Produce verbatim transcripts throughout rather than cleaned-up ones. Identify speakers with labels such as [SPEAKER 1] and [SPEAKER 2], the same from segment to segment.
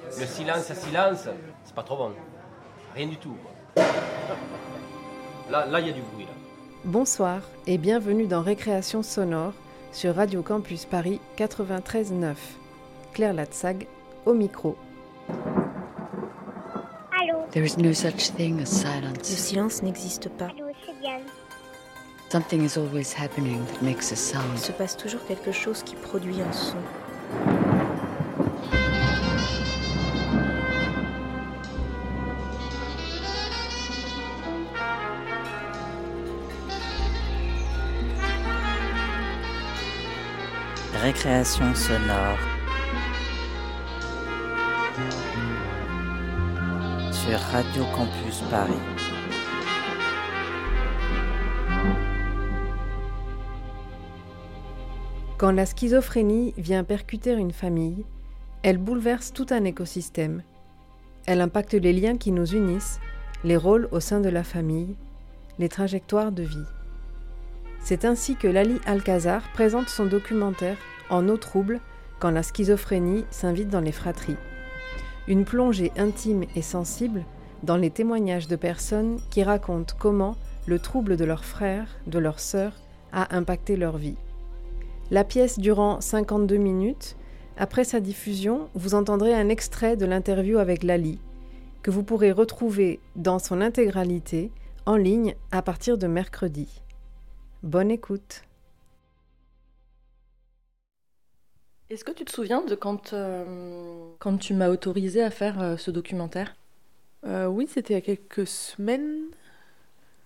[SPEAKER 1] Le silence à silence, c'est pas trop bon. Rien du tout, quoi. Là, là, il y a du bruit, là.
[SPEAKER 2] Bonsoir et bienvenue dans Récréation sonore sur Radio Campus Paris quatre-vingt-treize neuf. Claire Latsag au micro.
[SPEAKER 3] Allô.
[SPEAKER 4] There is no such thing as silence.
[SPEAKER 5] Le silence n'existe pas.
[SPEAKER 3] Allô, c'est Diane.
[SPEAKER 4] Something is always happening that makes a
[SPEAKER 5] Il
[SPEAKER 4] sound.
[SPEAKER 5] se passe toujours quelque chose qui produit un son.
[SPEAKER 6] Récréation sonore sur Radio Campus Paris.
[SPEAKER 2] Quand la schizophrénie vient percuter une famille, elle bouleverse tout un écosystème. Elle impacte les liens qui nous unissent, les rôles au sein de la famille, les trajectoires de vie. C'est ainsi que Lali Alcazar présente son documentaire « En eau trouble » quand la schizophrénie s'invite dans les fratries. Une plongée intime et sensible dans les témoignages de personnes qui racontent comment le trouble de leurs frères, de leurs sœurs, a impacté leur vie. La pièce durant cinquante-deux minutes. Après sa diffusion, vous entendrez un extrait de l'interview avec Lali, que vous pourrez retrouver dans son intégralité en ligne à partir de mercredi. Bonne écoute.
[SPEAKER 7] Est-ce que tu te souviens de quand, euh, quand tu m'as autorisé à faire euh, ce documentaire ?
[SPEAKER 8] Euh, oui, c'était il y a quelques semaines. Non ?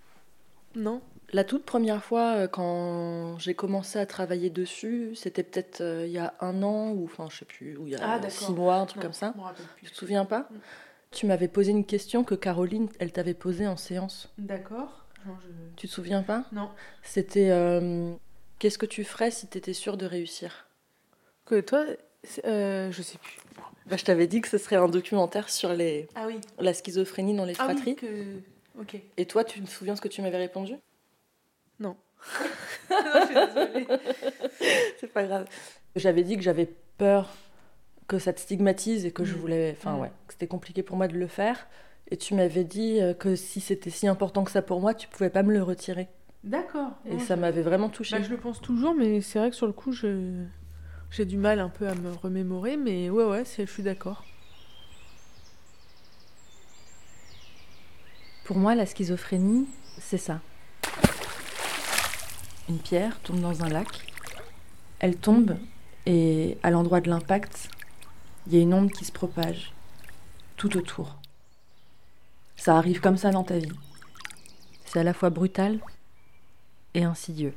[SPEAKER 7] La toute première fois, euh, quand j'ai commencé à travailler dessus, c'était peut-être euh, il y a un an, ou enfin, je sais plus, ou il y a
[SPEAKER 8] Ah,
[SPEAKER 7] six mois, un truc
[SPEAKER 8] Non,
[SPEAKER 7] comme ça.
[SPEAKER 8] je me rappelle plus.
[SPEAKER 7] Tu te souviens pas ?
[SPEAKER 8] Mm.
[SPEAKER 7] Tu m'avais posé une question que Caroline, elle t'avait posée en séance.
[SPEAKER 8] D'accord. Non, je...
[SPEAKER 7] Tu te souviens pas ?
[SPEAKER 8] Non.
[SPEAKER 7] C'était euh, qu'est-ce que tu ferais si tu étais sûre de réussir ?
[SPEAKER 8] Que toi, c'est- euh, je sais plus.
[SPEAKER 7] Bah, je t'avais dit que ce serait un documentaire sur les...
[SPEAKER 8] Ah oui.
[SPEAKER 7] la schizophrénie dans les
[SPEAKER 8] Ah
[SPEAKER 7] fratries.
[SPEAKER 8] oui, que... Ok.
[SPEAKER 7] Et toi, tu te souviens ce que tu m'avais répondu ?
[SPEAKER 8] Non. Non, je suis désolée.
[SPEAKER 7] C'est pas grave. J'avais dit que j'avais peur que ça te stigmatise et que je
[SPEAKER 8] Mm.
[SPEAKER 7] voulais... Enfin,
[SPEAKER 8] Mm.
[SPEAKER 7] ouais, que c'était compliqué pour moi de le faire. Et tu m'avais dit euh, que si c'était si important que ça pour moi, tu pouvais pas me le retirer.
[SPEAKER 8] D'accord.
[SPEAKER 7] Et
[SPEAKER 8] Non,
[SPEAKER 7] ça
[SPEAKER 8] je...
[SPEAKER 7] m'avait vraiment touchée.
[SPEAKER 8] Bah, je le pense toujours, mais c'est vrai que sur le coup, je... j'ai du mal un peu à me remémorer, mais ouais, ouais, c'est... je suis d'accord.
[SPEAKER 7] Pour moi, la schizophrénie, c'est ça. Une pierre tombe dans un lac. Elle tombe et à l'endroit de l'impact, il y a une onde qui se propage tout autour. Ça arrive comme ça dans ta vie. C'est à la fois brutal et insidieux.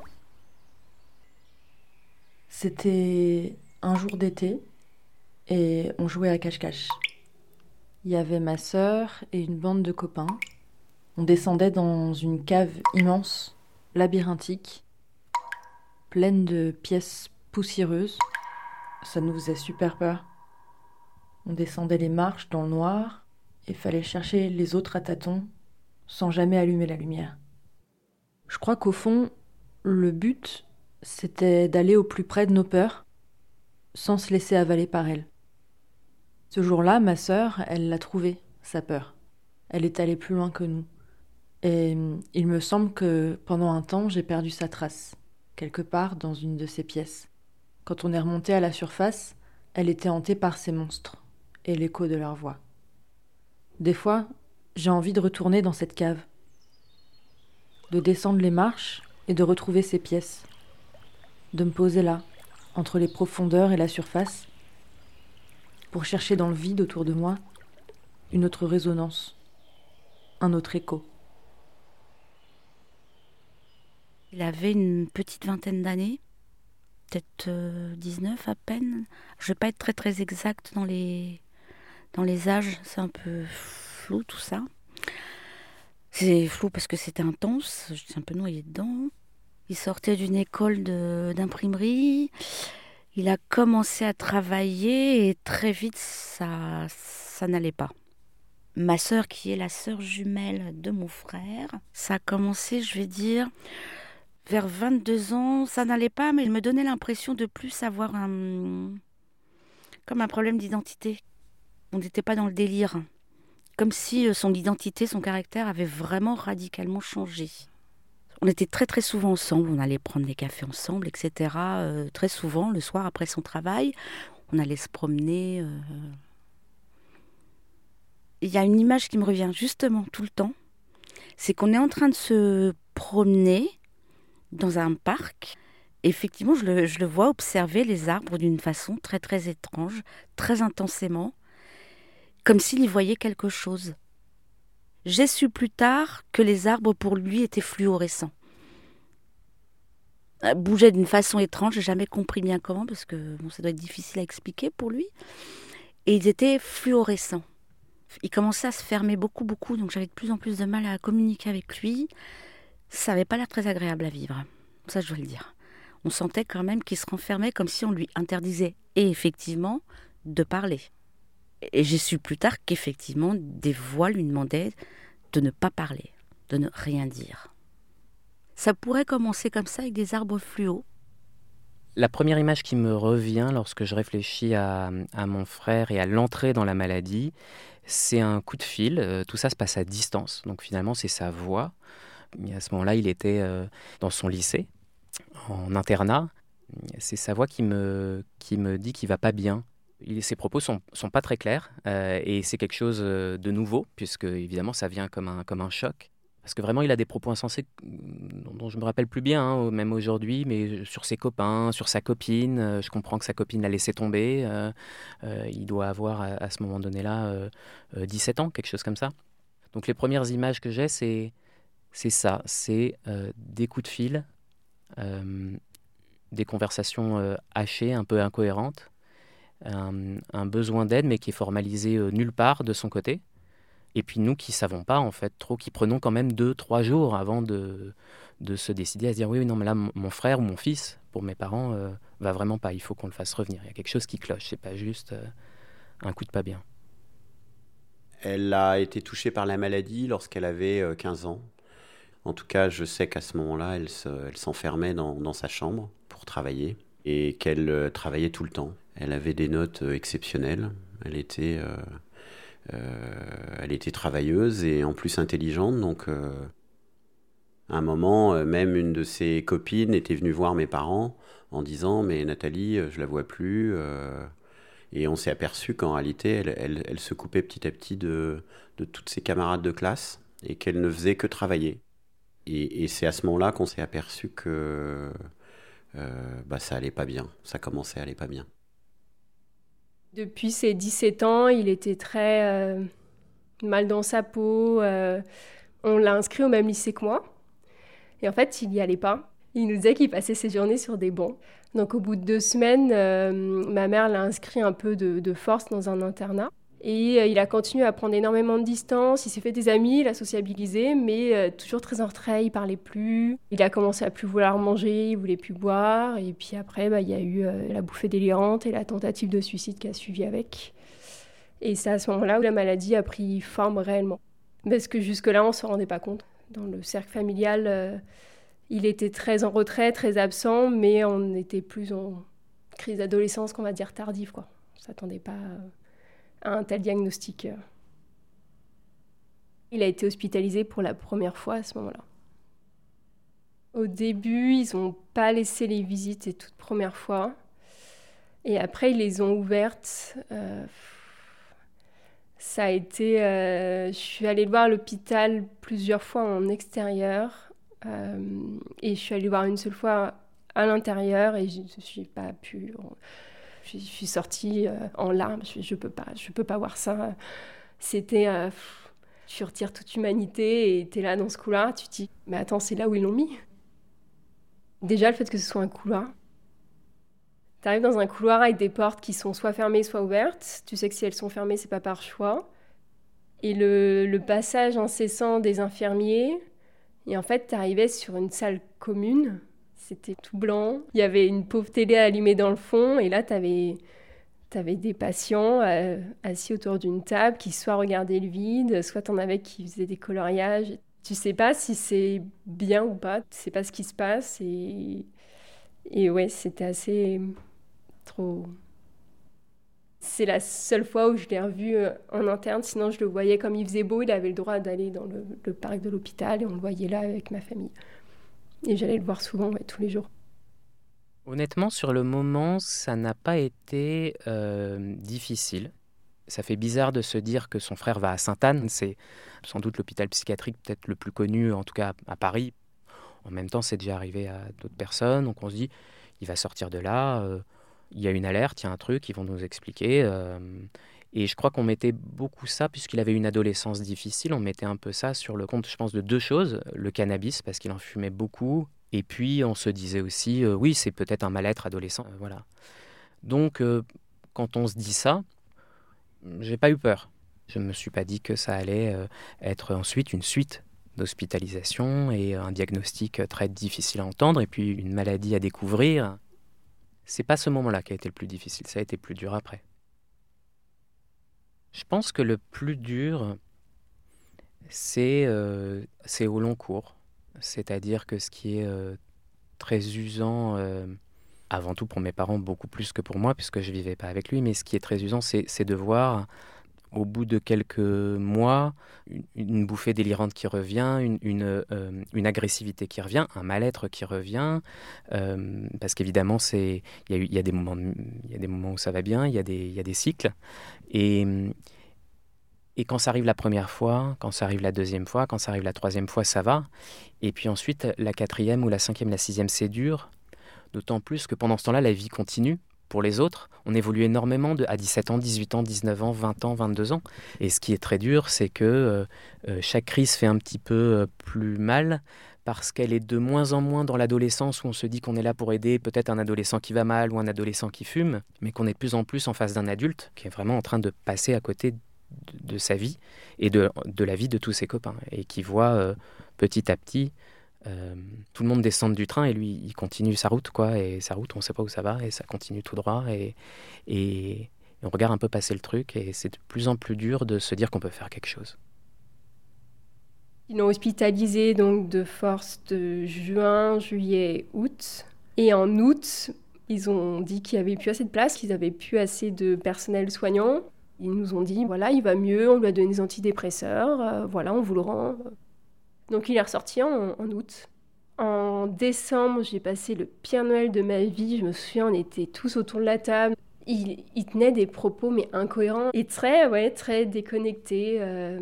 [SPEAKER 7] C'était un jour d'été et on jouait à cache-cache. Il y avait ma sœur et une bande de copains. On descendait dans une cave immense, labyrinthique, pleine de pièces poussiéreuses. Ça nous faisait super peur. On descendait les marches dans le noir et fallait chercher les autres à tâtons sans jamais allumer la lumière. Je crois qu'au fond, le but, c'était d'aller au plus près de nos peurs sans se laisser avaler par elles. Ce jour-là, ma sœur, elle l'a trouvé, sa peur. Elle est allée plus loin que nous. Et il me semble que pendant un temps, j'ai perdu sa trace, quelque part dans une de ces pièces. Quand on est remonté à la surface, elle était hantée par ces monstres et l'écho de leur voix. Des fois, j'ai envie de retourner dans cette cave, de descendre les marches et de retrouver ces pièces, de me poser là, entre les profondeurs et la surface, pour chercher dans le vide autour de moi une autre résonance, un autre écho.
[SPEAKER 9] Il avait une petite vingtaine d'années, peut-être euh, dix-neuf à peine. Je ne vais pas être très très exacte dans les, dans les âges, c'est un peu flou tout ça. C'est flou parce que c'était intense, je suis un peu noyée dedans. Il sortait d'une école de, d'imprimerie, il a commencé à travailler et très vite ça, ça n'allait pas. Ma sœur, qui est la sœur jumelle de mon frère, ça a commencé, je vais dire... Vers vingt-deux ans, ça n'allait pas, mais il me donnait l'impression de plus avoir un... comme un problème d'identité. On n'était pas dans le délire. Comme si son identité, son caractère avait vraiment radicalement changé. On était très très souvent ensemble, on allait prendre des cafés ensemble, et cetera. Euh, très souvent, le soir après son travail, on allait se promener. Euh... Il y a une image qui me revient justement tout le temps, c'est qu'on est en train de se promener dans un parc. Et effectivement, je le, je le vois observer les arbres d'une façon très très étrange, très intensément, comme s'il y voyait quelque chose. J'ai su plus tard que les arbres pour lui étaient fluorescents. Euh, bougeaient d'une façon étrange, j'ai jamais compris bien comment, parce que bon, ça doit être difficile à expliquer pour lui. Et ils étaient fluorescents. Il commençait à se fermer beaucoup, beaucoup, donc j'avais de plus en plus de mal à communiquer avec lui. Ça n'avait pas l'air très agréable à vivre, ça je dois le dire. On sentait quand même qu'il se renfermait comme si on lui interdisait, et effectivement, de parler. Et j'ai su plus tard qu'effectivement, des voix lui demandaient de ne pas parler, de ne rien dire. Ça pourrait commencer comme ça avec des arbres fluo.
[SPEAKER 3] La première image qui me revient lorsque je réfléchis à, à mon frère et à l'entrée dans la maladie, c'est un coup de fil. Euh, tout ça se passe à distance, donc finalement c'est sa voix. Et à ce moment-là, il était euh, dans son lycée, en internat. C'est sa voix qui me, qui me dit qu'il ne va pas bien. Il, ses propos ne sont, sont pas très clairs euh, et c'est quelque chose de nouveau, puisque évidemment ça vient comme un, comme un choc. Parce que vraiment, il a des propos insensés dont je ne me rappelle plus bien, hein, même aujourd'hui, mais sur ses copains, sur sa copine. Euh, je comprends que sa copine l'a laissé tomber. Euh, euh, il doit avoir, à, à ce moment-là, euh, euh, dix-sept ans, quelque chose comme ça. Donc les premières images que j'ai, c'est, c'est ça. C'est euh, des coups de fil, euh, des conversations euh, hachées, un peu incohérentes, un, un besoin d'aide, mais qui est formalisé euh, nulle part de son côté. Et puis nous qui ne savons pas, en fait, trop, qui prenons quand même deux, trois jours avant de, de se décider à se dire « Oui, non, mais là, mon frère ou mon fils, pour mes parents, euh, va vraiment pas. Il faut qu'on le fasse revenir. Il y a quelque chose qui cloche. C'est pas juste euh, un coup de pas bien. »
[SPEAKER 10] Elle a été touchée par la maladie lorsqu'elle avait euh, quinze ans. En tout cas, je sais qu'à ce moment-là, elle, se, elle s'enfermait dans, dans sa chambre pour travailler et qu'elle euh, travaillait tout le temps. Elle avait des notes euh, exceptionnelles. Elle était... Euh, Euh, elle était travailleuse et en plus intelligente, donc euh, à un moment, euh, même une de ses copines était venue voir mes parents en disant « mais Nathalie, je la vois plus euh, ». Et on s'est aperçu qu'en réalité, elle, elle, elle se coupait petit à petit de, de toutes ses camarades de classe et qu'elle ne faisait que travailler. Et, et c'est à ce moment-là qu'on s'est aperçu que euh, bah, ça allait pas bien, ça commençait à aller pas bien.
[SPEAKER 11] Depuis ses dix-sept ans, il était très euh, mal dans sa peau. Euh, on l'a inscrit au même lycée que moi. Et en fait, il n'y allait pas. Il nous disait qu'il passait ses journées sur des bancs. Donc au bout de deux semaines, euh, ma mère l'a inscrit un peu de, de force dans un internat. Et euh, il a continué à prendre énormément de distance. Il s'est fait des amis, il a sociabilisé, mais euh, toujours très en retrait, il parlait plus. Il a commencé à plus vouloir manger, il voulait plus boire. Et puis après, bah, il y a eu euh, la bouffée délirante et la tentative de suicide qui a suivi avec. Et c'est à ce moment-là où la maladie a pris forme réellement. Parce que jusque-là, on ne se rendait pas compte. Dans le cercle familial, euh, il était très en retrait, très absent, mais on était plus en crise d'adolescence, qu'on va dire tardive, quoi. On ne s'attendait pas... Euh, à un tel diagnostic. Il a été hospitalisé pour la première fois à ce moment-là. Au début, ils n'ont pas laissé les visites les toutes premières fois. Et après, ils les ont ouvertes. Euh, ça a été... Euh, je suis allée le voir à l'hôpital plusieurs fois en extérieur. Euh, et je suis allée le voir une seule fois à l'intérieur et je ne suis pas pu... Je suis sortie euh, en larmes, je, je peux pas, je peux pas voir ça. C'était, euh, pff, tu retires toute humanité et t'es là dans ce couloir, tu te dis, mais attends, c'est là où ils l'ont mis. Déjà, le fait que ce soit un couloir. T'arrives dans un couloir avec des portes qui sont soit fermées, soit ouvertes. Tu sais que si elles sont fermées, c'est pas par choix. Et le, le passage incessant des infirmiers. Et en fait, t'arrivais sur une salle commune. C'était tout blanc. Il y avait une pauvre télé allumée dans le fond. Et là, tu avais, t'avais des patients euh, assis autour d'une table qui soit regardaient le vide, soit t'en avais qui faisaient des coloriages. Tu sais pas si c'est bien ou pas. Tu sais pas ce qui se passe. Et, et ouais, c'était assez trop... C'est la seule fois où je l'ai revu euh, en interne. Sinon, je le voyais comme il faisait beau. Il avait le droit d'aller dans le, le parc de l'hôpital et on le voyait là avec ma famille. Et j'allais le voir souvent, ouais, tous les jours.
[SPEAKER 3] Honnêtement, sur le moment, ça n'a pas été euh, difficile. Ça fait bizarre de se dire que son frère va à Sainte-Anne. C'est sans doute l'hôpital psychiatrique peut-être le plus connu, en tout cas à Paris. En même temps, c'est déjà arrivé à d'autres personnes. Donc on se dit, il va sortir de là. Euh, il y a une alerte, il y a un truc, ils vont nous expliquer. Euh, et je crois qu'on mettait beaucoup ça, puisqu'il avait une adolescence difficile, on mettait un peu ça sur le compte, je pense, de deux choses. Le cannabis, parce qu'il en fumait beaucoup. Et puis, on se disait aussi, euh, oui, c'est peut-être un mal-être adolescent. Euh, voilà. Donc, euh, quand on se dit ça, j'ai pas eu peur. Je me suis pas dit que ça allait euh, être ensuite une suite d'hospitalisation et un diagnostic très difficile à entendre, et puis une maladie à découvrir. C'est pas ce moment-là qui a été le plus difficile, ça a été plus dur après. Je pense que le plus dur, c'est, euh, c'est au long cours. C'est-à-dire que ce qui est euh, très usant, euh, avant tout pour mes parents, beaucoup plus que pour moi, puisque je ne vivais pas avec lui, mais ce qui est très usant, c'est, c'est de voir, au bout de quelques mois, une, une bouffée délirante qui revient, une, une, euh, une agressivité qui revient, un mal-être qui revient, euh, parce qu'évidemment, il y, y a des moments, il y a des moments où ça va bien, il y a des, y a des cycles, et... Et quand ça arrive la première fois, quand ça arrive la deuxième fois, quand ça arrive la troisième fois, ça va. Et puis ensuite, la quatrième ou la cinquième, la sixième, c'est dur. D'autant plus que pendant ce temps-là, la vie continue. Pour les autres, on évolue énormément de, à dix-sept ans, dix-huit ans, dix-neuf ans, vingt ans, vingt-deux ans. Et ce qui est très dur, c'est que euh, euh, chaque crise fait un petit peu euh, plus mal parce qu'elle est de moins en moins dans l'adolescence où on se dit qu'on est là pour aider peut-être un adolescent qui va mal ou un adolescent qui fume, mais qu'on est de plus en plus en face d'un adulte qui est vraiment en train de passer à côté de, de sa vie et de, de la vie de tous ses copains et qui voit euh, petit à petit euh, tout le monde descendre du train et lui il continue sa route quoi, et sa route on ne sait pas où ça va et ça continue tout droit et, et, et on regarde un peu passer le truc et c'est de plus en plus dur de se dire qu'on peut faire quelque chose.
[SPEAKER 11] Ils l'ont hospitalisé donc de force de juin, juillet, août. Et en août, ils ont dit qu'il n'y avait plus assez de place, qu'ils n'avaient plus assez de personnel soignant. Ils nous ont dit, voilà, il va mieux, on lui a donné des antidépresseurs, euh, voilà, on vous le rend. Donc il est ressorti en, en août. En décembre, j'ai passé le pire Noël de ma vie. Je me souviens, on était tous autour de la table. Il, il tenait des propos, mais incohérents, et très, ouais, très déconnectés. Euh,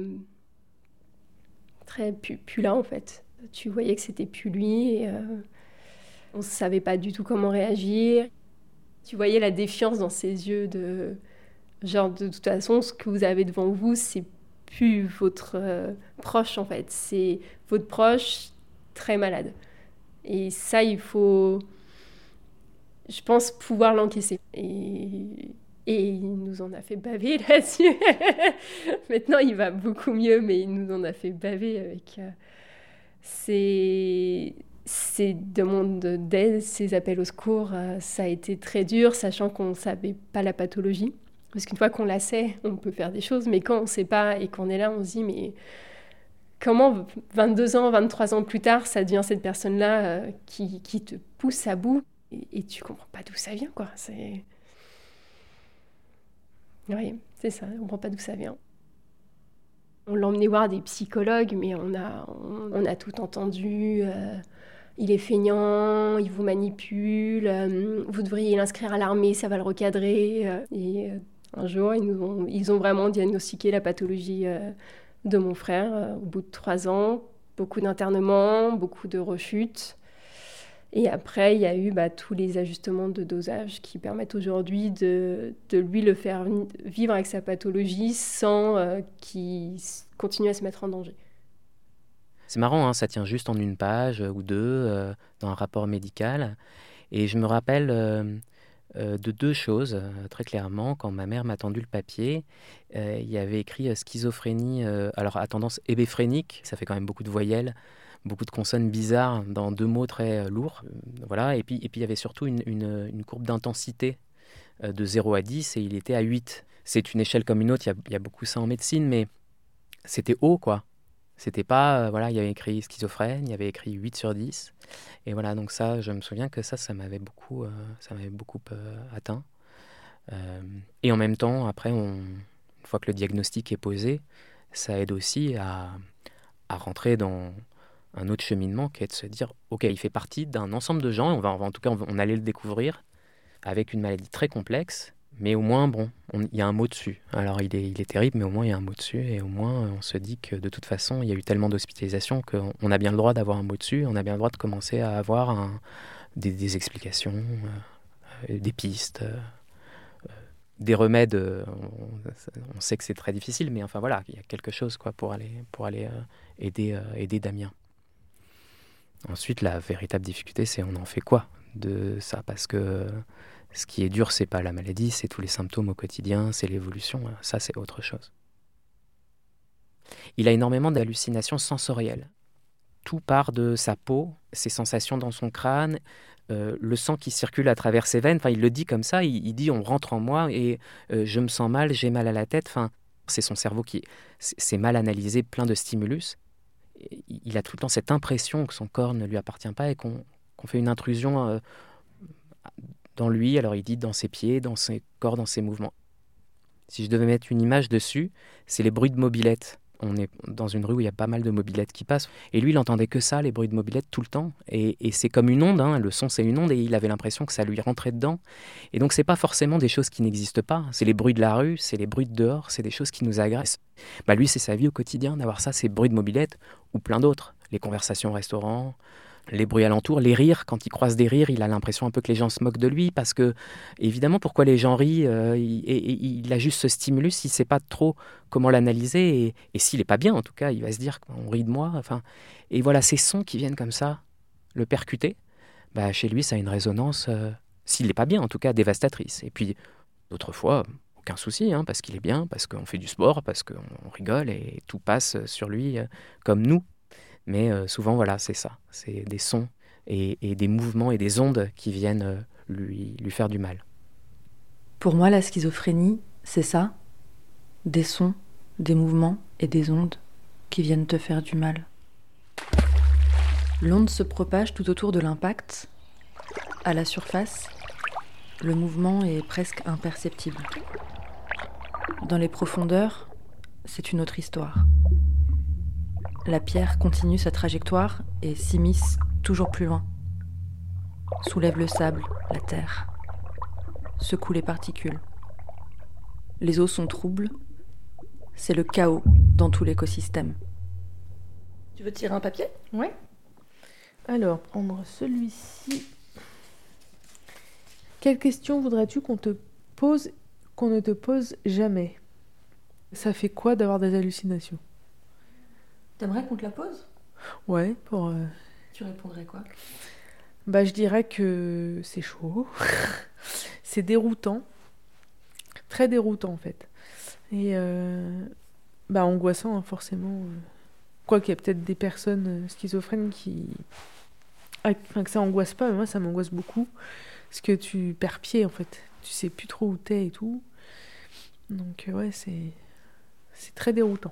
[SPEAKER 11] très plus, plus là, en fait. Tu voyais que c'était plus lui, et euh, on ne savait pas du tout comment réagir. Tu voyais la défiance dans ses yeux de... Genre, de toute façon, ce que vous avez devant vous, c'est plus votre euh, proche, en fait. C'est votre proche très malade. Et ça, il faut, je pense, pouvoir l'encaisser. Et, et il nous en a fait baver là-dessus. Maintenant, il va beaucoup mieux, mais il nous en a fait baver avec euh, ses, ses demandes d'aide, ses appels au secours. Euh, ça a été très dur, sachant qu'on ne savait pas la pathologie. Parce qu'une fois qu'on la sait, on peut faire des choses, mais quand on ne sait pas et qu'on est là, on se dit, mais comment vingt-deux ans, vingt-trois ans plus tard, ça devient cette personne-là euh, qui, qui te pousse à bout et, et tu ne comprends pas d'où ça vient, quoi. C'est... Oui, c'est ça, on ne comprend pas d'où ça vient. On l'a emmené voir des psychologues, mais on a, on, on a tout entendu. Euh, il est feignant, il vous manipule, euh, vous devriez l'inscrire à l'armée, ça va le recadrer. Euh, et euh, un jour, ils, nous ont, ils ont vraiment diagnostiqué la pathologie euh, de mon frère euh, au bout de trois ans. Beaucoup d'internements, beaucoup de rechutes. Et après, il y a eu bah, tous les ajustements de dosage qui permettent aujourd'hui de, de lui le faire vivre avec sa pathologie sans euh, qu'il continue à se mettre en danger.
[SPEAKER 3] C'est marrant, hein, ça tient juste en une page ou deux euh, dans un rapport médical. Et je me rappelle euh, euh, de deux choses, euh, très clairement. Quand ma mère m'a tendu le papier, euh, il y avait écrit euh, schizophrénie, euh, alors à tendance hébéphrénique, ça fait quand même beaucoup de voyelles, beaucoup de consonnes bizarres dans deux mots très euh, lourds. Euh, voilà. Et puis, et puis il y avait surtout une, une, une courbe d'intensité euh, de zéro à dix et il était à huit. C'est une échelle comme une autre, il y a, il y a beaucoup ça en médecine, mais c'était haut, quoi. C'était pas, euh, voilà, il y avait écrit schizophrène, il y avait écrit huit sur dix. Et voilà, donc ça, je me souviens que ça, ça m'avait beaucoup, euh, ça m'avait beaucoup euh, atteint. Euh, et en même temps, après, on, une fois que le diagnostic est posé, ça aide aussi à, à rentrer dans un autre cheminement qui est de se dire, ok, il fait partie d'un ensemble de gens, et on va, en tout cas, on, on allait le découvrir, avec une maladie très complexe, mais au moins, bon, il y a un mot dessus. Alors, il est, il est terrible, mais au moins, il y a un mot dessus, et au moins, on se dit que de toute façon, il y a eu tellement d'hospitalisations qu'on on a bien le droit d'avoir un mot dessus, on a bien le droit de commencer à avoir un, des, des explications, euh, des pistes, euh, des remèdes. Euh, on, on sait que c'est très difficile, mais enfin voilà, il y a quelque chose quoi, pour aller, pour aller euh, aider, euh, aider Damien. Ensuite, la véritable difficulté, c'est on en fait quoi de ça, parce que ce qui est dur, c'est pas la maladie, c'est tous les symptômes au quotidien, c'est l'évolution, ça c'est autre chose. Il a énormément d'hallucinations sensorielles. Tout part de sa peau, ses sensations dans son crâne, euh, le sang qui circule à travers ses veines. Enfin, il le dit comme ça, il, il dit on rentre en moi et euh, je me sens mal, j'ai mal à la tête. Enfin, c'est son cerveau qui s'est mal analysé, plein de stimulus. Il a tout le temps cette impression que son corps ne lui appartient pas et qu'on, qu'on fait une intrusion euh, dans lui. Alors il dit dans ses pieds, dans ses corps, dans ses mouvements. Si je devais mettre une image dessus, c'est les bruits de mobylettes. On est dans une rue où il y a pas mal de mobylettes qui passent. Et lui, il entendait que ça, les bruits de mobylettes, tout le temps. Et, et c'est comme une onde, hein. Le son, c'est une onde, et il avait l'impression que ça lui rentrait dedans. Et donc, c'est pas forcément des choses qui n'existent pas. C'est les bruits de la rue, c'est les bruits de dehors, c'est des choses qui nous agressent. Bah, lui, c'est sa vie au quotidien, d'avoir ça, ces bruits de mobylettes, ou plein d'autres. Les conversations au restaurant, les bruits alentours, les rires. Quand il croise des rires, il a l'impression un peu que les gens se moquent de lui, parce que, évidemment, pourquoi les gens rient, euh, il, et, et, il a juste ce stimulus, il ne sait pas trop comment l'analyser, et, et s'il n'est pas bien, en tout cas, il va se dire qu'on rit de moi. Enfin, et voilà, ces sons qui viennent comme ça, le percuter, bah, chez lui, ça a une résonance, euh, s'il n'est pas bien, en tout cas, dévastatrice. Et puis, d'autres fois, aucun souci, hein, parce qu'il est bien, parce qu'on fait du sport, parce qu'on rigole, et tout passe sur lui euh, comme nous. Mais euh, souvent, voilà, c'est ça. C'est des sons et, et des mouvements et des ondes qui viennent euh, lui, lui faire du mal.
[SPEAKER 7] Pour moi, la schizophrénie, c'est ça. Des sons, des mouvements et des ondes qui viennent te faire du mal. L'onde se propage tout autour de l'impact. À la surface, le mouvement est presque imperceptible. Dans les profondeurs, c'est une autre histoire. La pierre continue sa trajectoire et s'immisce toujours plus loin. Soulève le sable, la terre. Secoue les particules. Les eaux sont troubles. C'est le chaos dans tout l'écosystème.
[SPEAKER 11] Tu veux tirer un papier ?
[SPEAKER 8] Ouais. Alors, prendre celui-ci. Quelle question voudrais-tu qu'on te pose, qu'on ne te pose jamais ? Ça fait quoi d'avoir des hallucinations ?
[SPEAKER 11] T'aimerais qu'on te la pose ?
[SPEAKER 8] Ouais, pour... Euh...
[SPEAKER 11] Tu répondrais quoi ?
[SPEAKER 8] Bah, je dirais que c'est chaud. C'est déroutant. Très déroutant, en fait. Et euh... bah, angoissant, hein, forcément. Quoi qu'il y a peut-être des personnes schizophrènes qui... Enfin, que ça angoisse pas, mais moi, ça m'angoisse beaucoup. Parce que tu perds pied, en fait. Tu sais plus trop où t'es et tout. Donc, ouais, c'est... C'est très déroutant.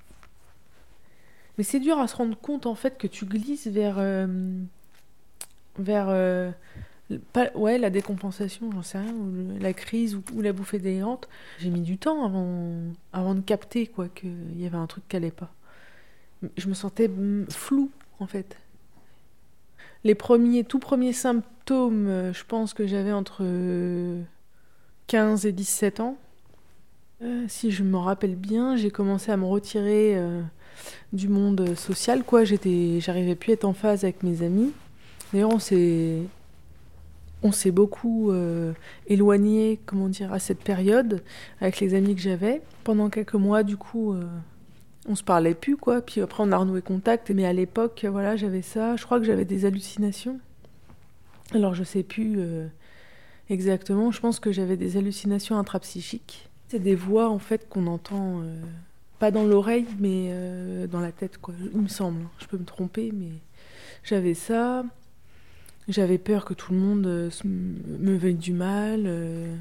[SPEAKER 8] Mais c'est dur à se rendre compte, en fait, que tu glisses vers... Euh, vers... Euh, pas, ouais, la décompensation, j'en sais rien, ou le, la crise, ou, ou la bouffée délirante. J'ai mis du temps avant, avant de capter, quoi, qu'il y avait un truc qui allait pas. Je me sentais floue, en fait. Les premiers, tout premiers symptômes, je pense que j'avais entre quinze et dix-sept ans. Euh, si je me rappelle bien, j'ai commencé à me retirer... Euh, du monde social, quoi. J'étais, j'arrivais plus à être en phase avec mes amis. D'ailleurs, on s'est, on s'est beaucoup euh, éloigné, comment dire, à cette période avec les amis que j'avais. Pendant quelques mois, du coup, euh, on se parlait plus, quoi. Puis après, on a renoué contact. Mais à l'époque, voilà, j'avais ça. Je crois que j'avais des hallucinations. Alors, je sais plus euh, exactement. Je pense que j'avais des hallucinations intrapsychiques. C'est des voix, en fait, qu'on entend. Euh, Pas dans l'oreille, mais euh, dans la tête, quoi. Il me semble. Je peux me tromper, mais j'avais ça. J'avais peur que tout le monde euh, me veuille du mal. Euh...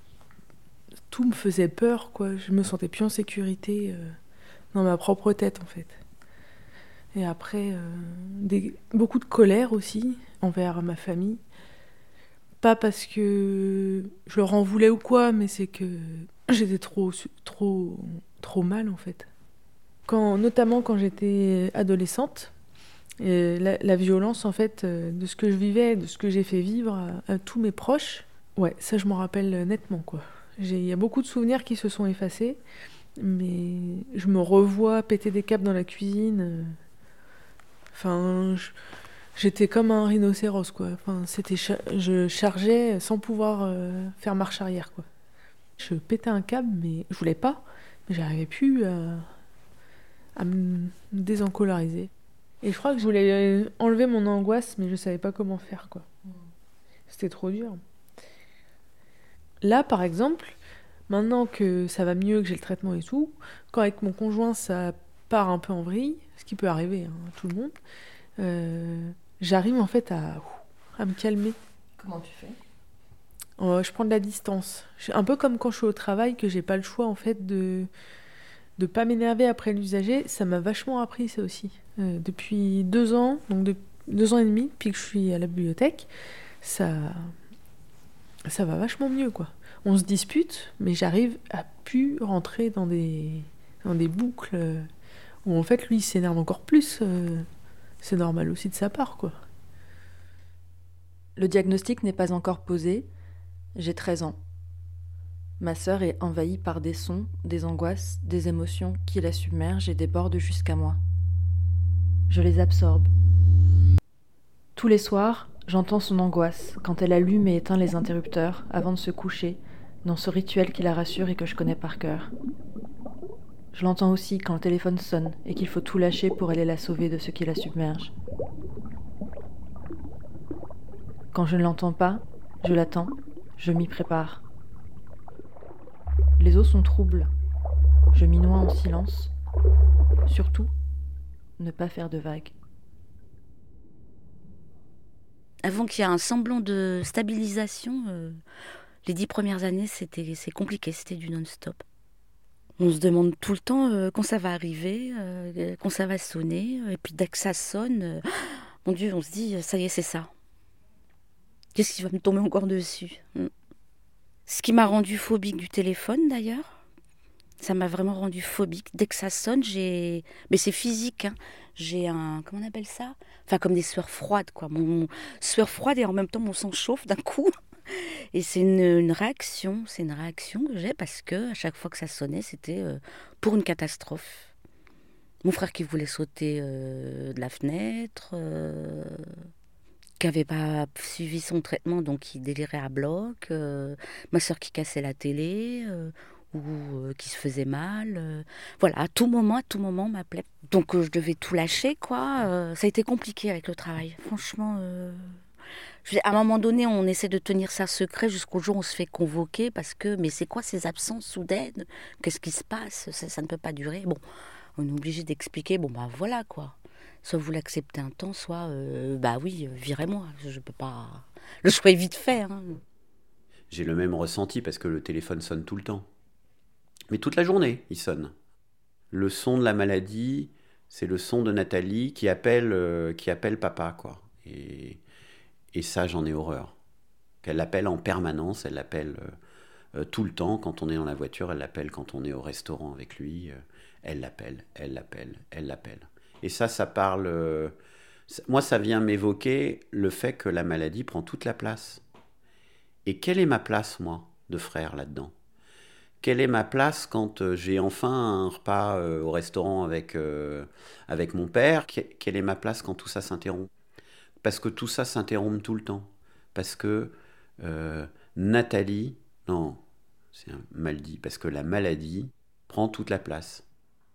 [SPEAKER 8] Tout me faisait peur, quoi. Je me sentais plus en sécurité euh, dans ma propre tête, en fait. Et après, euh, des... beaucoup de colère aussi envers ma famille. Pas parce que je leur en voulais ou quoi, mais c'est que j'étais trop, trop, trop mal en fait. Quand, notamment quand j'étais adolescente, et la, la violence en fait de ce que je vivais, de ce que j'ai fait vivre à, à tous mes proches, ouais, ça je m'en rappelle nettement quoi. Il y a beaucoup de souvenirs qui se sont effacés, mais je me revois péter des câbles dans la cuisine. Enfin, je, j'étais comme un rhinocéros quoi. Enfin, c'était, je chargeais sans pouvoir euh, faire marche arrière quoi. Je pétais un câble, mais je voulais pas, mais j'arrivais plus à, à me désencolariser. Et je crois que je voulais enlever mon angoisse, mais je savais pas comment faire, quoi. C'était trop dur. Là, par exemple, maintenant que ça va mieux, que j'ai le traitement et tout, quand avec mon conjoint ça part un peu en vrille, ce qui peut arriver hein, à tout le monde, euh, j'arrive en fait à, à me calmer.
[SPEAKER 7] Comment tu fais ?
[SPEAKER 8] Euh, je prends de la distance. Un peu comme quand je suis au travail, que j'ai pas le choix en fait de de pas m'énerver après l'usager. Ça m'a vachement appris ça aussi. Euh, depuis deux ans, donc de, deux ans et demi, depuis que je suis à la bibliothèque, ça ça va vachement mieux quoi. On se dispute, mais j'arrive à plus rentrer dans des dans des boucles où en fait lui il s'énerve encore plus. Euh, c'est normal aussi de sa part quoi.
[SPEAKER 7] Le diagnostic n'est pas encore posé. J'ai treize ans. Ma sœur est envahie par des sons, des angoisses, des émotions qui la submergent et débordent jusqu'à moi. Je les absorbe. Tous les soirs, j'entends son angoisse quand elle allume et éteint les interrupteurs avant de se coucher, dans ce rituel qui la rassure et que je connais par cœur. Je l'entends aussi quand le téléphone sonne et qu'il faut tout lâcher pour aller la sauver de ce qui la submerge. Quand je ne l'entends pas, je l'attends, je m'y prépare. Les eaux sont troubles. Je m'y noie en silence. Surtout, ne pas faire de vagues.
[SPEAKER 9] Avant qu'il y ait un semblant de stabilisation, euh, les dix premières années, c'était, c'est compliqué, c'était du non-stop. On se demande tout le temps euh, quand ça va arriver, euh, quand ça va sonner, et puis dès que ça sonne, euh, mon Dieu, on se dit, ça y est, c'est ça. Qu'est-ce qui va me tomber encore dessus ? Ce qui m'a rendu phobique du téléphone, d'ailleurs, ça m'a vraiment rendu phobique. Dès que ça sonne, j'ai... Mais c'est physique, hein. J'ai un... Comment on appelle ça ? Enfin, comme des sueurs froides, quoi. Mon sueur froide et en même temps, mon sang chauffe d'un coup. Et c'est une, une réaction, c'est une réaction que j'ai parce que à chaque fois que ça sonnait, c'était euh, pour une catastrophe. Mon frère qui voulait sauter euh, de la fenêtre... Euh... qui n'avait pas suivi son traitement, donc qui délirait à bloc, euh, ma soeur qui cassait la télé, euh, ou euh, qui se faisait mal. Euh, voilà, à tout moment, à tout moment, on m'appelait. Donc euh, je devais tout lâcher, quoi. Euh, ça a été compliqué avec le travail. Franchement, euh, je, à un moment donné, on essaie de tenir ça secret jusqu'au jour où on se fait convoquer, parce que, mais c'est quoi ces absences soudaines ? Qu'est-ce qui se passe ? ça, ça ne peut pas durer. Bon, on est obligé d'expliquer, bon bah voilà, quoi. Soit vous l'acceptez un temps, soit, euh, bah oui, virez-moi. Je peux pas... Le choix est vite fait. Hein.
[SPEAKER 10] J'ai le même ressenti parce que le téléphone sonne tout le temps. Mais toute la journée, il sonne. Le son de la maladie, c'est le son de Nathalie qui appelle, euh, qui appelle papa, quoi. Et, et ça, j'en ai horreur. Elle l'appelle en permanence, elle l'appelle euh, tout le temps. Quand on est dans la voiture, elle l'appelle quand on est au restaurant avec lui. Euh, elle l'appelle, elle l'appelle, elle l'appelle. Et ça, ça parle... Euh, moi, ça vient m'évoquer le fait que la maladie prend toute la place. Et quelle est ma place, moi, de frère, là-dedans ? Quelle est ma place quand euh, j'ai enfin un repas euh, au restaurant avec, euh, avec mon père ? que, Quelle est ma place quand tout ça s'interrompt ? Parce que tout ça s'interrompt tout le temps. Parce que euh, Nathalie... Non, c'est mal dit. Parce que la maladie prend toute la place.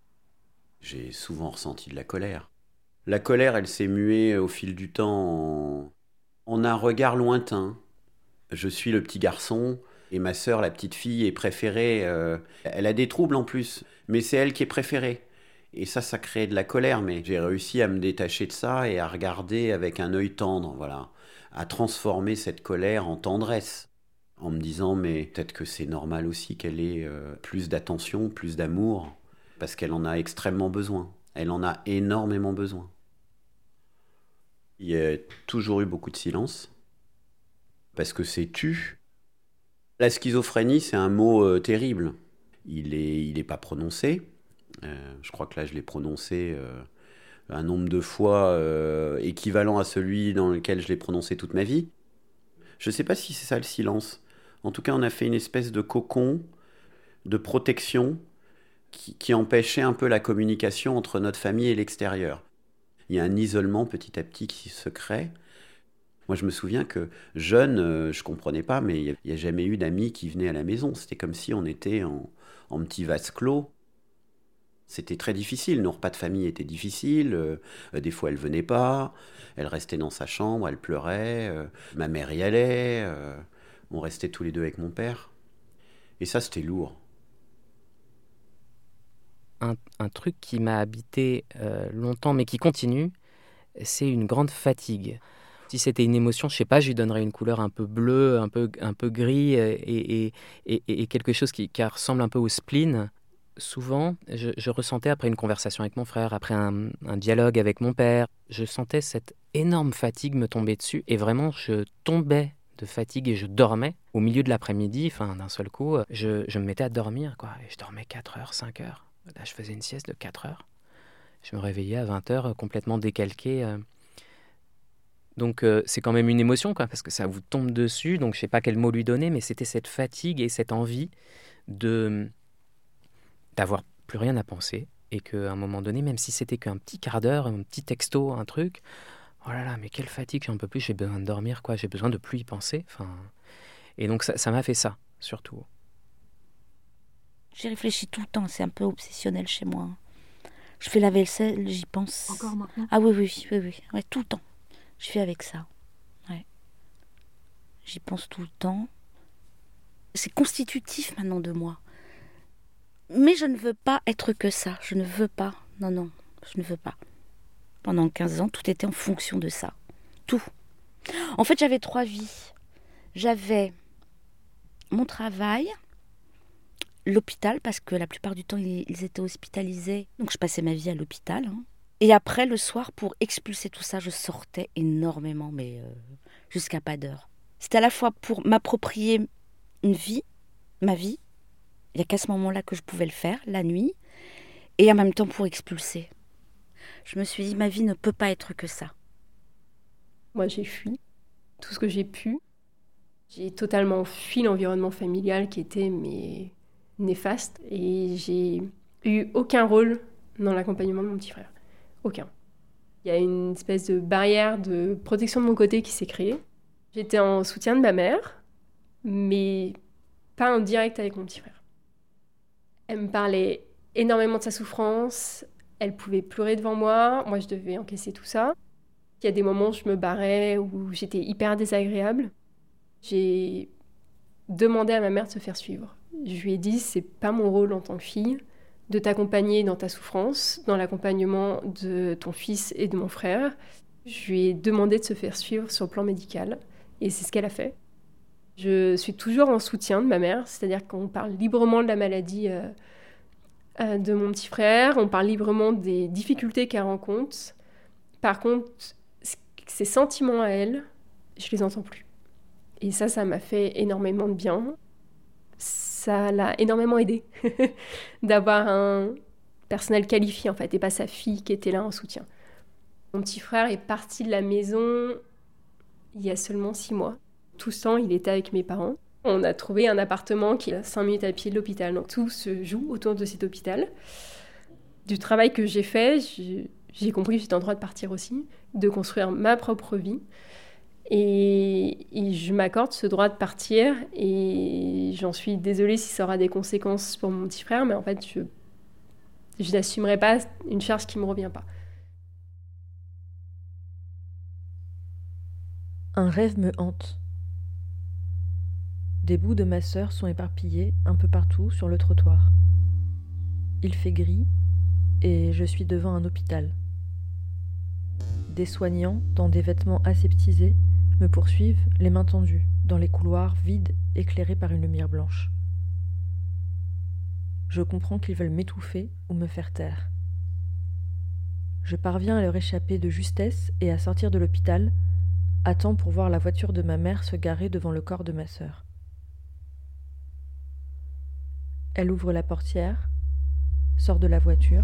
[SPEAKER 10] J'ai souvent ressenti de la colère. La colère, elle s'est muée au fil du temps en, en un regard lointain. Je suis le petit garçon et ma sœur, la petite fille, est préférée. Euh, elle a des troubles en plus, mais c'est elle qui est préférée. Et ça, ça crée de la colère, mais j'ai réussi à me détacher de ça et à regarder avec un œil tendre, voilà, à transformer cette colère en tendresse, en me disant, mais peut-être que c'est normal aussi qu'elle ait euh, plus d'attention, plus d'amour, parce qu'elle en a extrêmement besoin. Elle en a énormément besoin. Il y a toujours eu beaucoup de silence. parce que c'est tu. La schizophrénie, c'est un mot euh, terrible. Il est, il est pas prononcé. Euh, je crois que là, je l'ai prononcé euh, un nombre de fois euh, équivalent à celui dans lequel je l'ai prononcé toute ma vie. Je ne sais pas si c'est ça le silence. En tout cas, on a fait une espèce de cocon de protection qui, qui empêchait un peu la communication entre notre famille et l'extérieur. Il y a un isolement petit à petit qui se crée. Moi, je me souviens que jeune, euh, je ne comprenais pas, mais il n'y a, a jamais eu d'amis qui venaient à la maison. C'était comme si on était en, en petit vase clos. C'était très difficile. Nos repas de famille étaient difficiles. Euh, des fois, elle ne venait pas. Elle restait dans sa chambre, elle pleurait. Euh, ma mère y allait. Euh, on restait tous les deux avec mon père. Et ça, c'était lourd.
[SPEAKER 3] Un, un truc qui m'a habité euh, longtemps, mais qui continue, c'est une grande fatigue. Si c'était une émotion, je sais pas, je lui donnerais une couleur un peu bleue, un peu, un peu gris, et, et, et, et quelque chose qui, qui ressemble un peu au spleen. Souvent, je, je ressentais après une conversation avec mon frère, après un, un dialogue avec mon père, je sentais cette énorme fatigue me tomber dessus, et vraiment, je tombais de fatigue et je dormais au milieu de l'après-midi, enfin d'un seul coup, je, je me mettais à dormir, quoi, et je dormais quatre heures, cinq heures. Là, je faisais une sieste de quatre heures. Je me réveillais à vingt heures, complètement décalqué. Donc, euh, c'est quand même une émotion, quoi, parce que ça vous tombe dessus. Donc, je ne sais pas quel mot lui donner, mais c'était cette fatigue et cette envie de, d'avoir plus rien à penser. Et qu'à un moment donné, même si c'était qu'un petit quart d'heure, un petit texto, un truc, oh là là, mais quelle fatigue, j'en peux plus, j'ai besoin de dormir, quoi. J'ai besoin de plus y penser. Enfin, et donc, ça, ça m'a fait ça, surtout.
[SPEAKER 9] J'y réfléchis tout le temps, c'est un peu obsessionnel chez moi. Je fais la vaisselle, j'y pense.
[SPEAKER 7] Encore maintenant ?
[SPEAKER 9] Ah oui, oui, oui, oui, ouais, tout le temps. Je fais avec ça. Ouais. J'y pense tout le temps. C'est constitutif maintenant de moi. Mais je ne veux pas être que ça. Je ne veux pas. Non, non, je ne veux pas. Pendant quinze ans, tout était en fonction de ça. Tout. En fait, j'avais trois vies. J'avais mon travail, l'hôpital, parce que la plupart du temps, ils étaient hospitalisés. Donc, je passais ma vie à l'hôpital. Hein. Et après, le soir, pour expulser tout ça, je sortais énormément, mais euh, jusqu'à pas d'heure. C'était à la fois pour m'approprier une vie, ma vie. Il n'y a qu'à ce moment-là que je pouvais le faire, la nuit. Et en même temps, pour expulser. Je me suis dit, ma vie ne peut pas être que ça.
[SPEAKER 11] Moi, j'ai fui tout ce que j'ai pu. J'ai totalement fui l'environnement familial qui était mais, néfaste. Et j'ai eu aucun rôle dans l'accompagnement de mon petit frère. Aucun. Il y a une espèce de barrière de protection de mon côté qui s'est créée. J'étais en soutien de ma mère, mais pas en direct avec mon petit frère. Elle me parlait énormément de sa souffrance. Elle pouvait pleurer devant moi. Moi, je devais encaisser tout ça. Il y a des moments où je me barrais, où j'étais hyper désagréable. J'ai demandé à ma mère de se faire suivre. Je lui ai dit, c'est pas mon rôle en tant que fille de t'accompagner dans ta souffrance, dans l'accompagnement de ton fils et de mon frère. Je lui ai demandé de se faire suivre sur le plan médical, et c'est ce qu'elle a fait. Je suis toujours en soutien de ma mère, c'est-à-dire qu'on parle librement de la maladie euh, euh, de mon petit frère, on parle librement des difficultés qu'elle rencontre. Par contre, ses sentiments à elle, je les entends plus. Et ça, ça m'a fait énormément de bien. Ça l'a énormément aidé d'avoir un personnel qualifié, en fait, et pas sa fille qui était là en soutien. Mon petit frère est parti de la maison il y a seulement six mois. Tout ce temps, il était avec mes parents. On a trouvé un appartement qui est à cinq minutes à pied de l'hôpital. Donc tout se joue autour de cet hôpital. Du travail que j'ai fait, j'ai compris que j'étais en droit de partir aussi, de construire ma propre vie. Et, et je m'accorde ce droit de partir, et j'en suis désolée si ça aura des conséquences pour mon petit frère, mais en fait, je, je n'assumerai pas une charge qui ne me revient pas.
[SPEAKER 7] Un rêve me hante. Des bouts de ma sœur sont éparpillés un peu partout sur le trottoir. Il fait gris, et je suis devant un hôpital. Des soignants, dans des vêtements aseptisés, me poursuivent, les mains tendues, dans les couloirs vides éclairés par une lumière blanche. Je comprends qu'ils veulent m'étouffer ou me faire taire. Je parviens à leur échapper de justesse et à sortir de l'hôpital attend pour voir la voiture de ma mère se garer devant le corps de ma sœur. Elle ouvre la portière, sort de la voiture.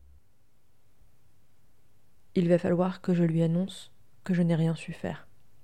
[SPEAKER 7] Il va falloir que je lui annonce que je n'ai rien su faire.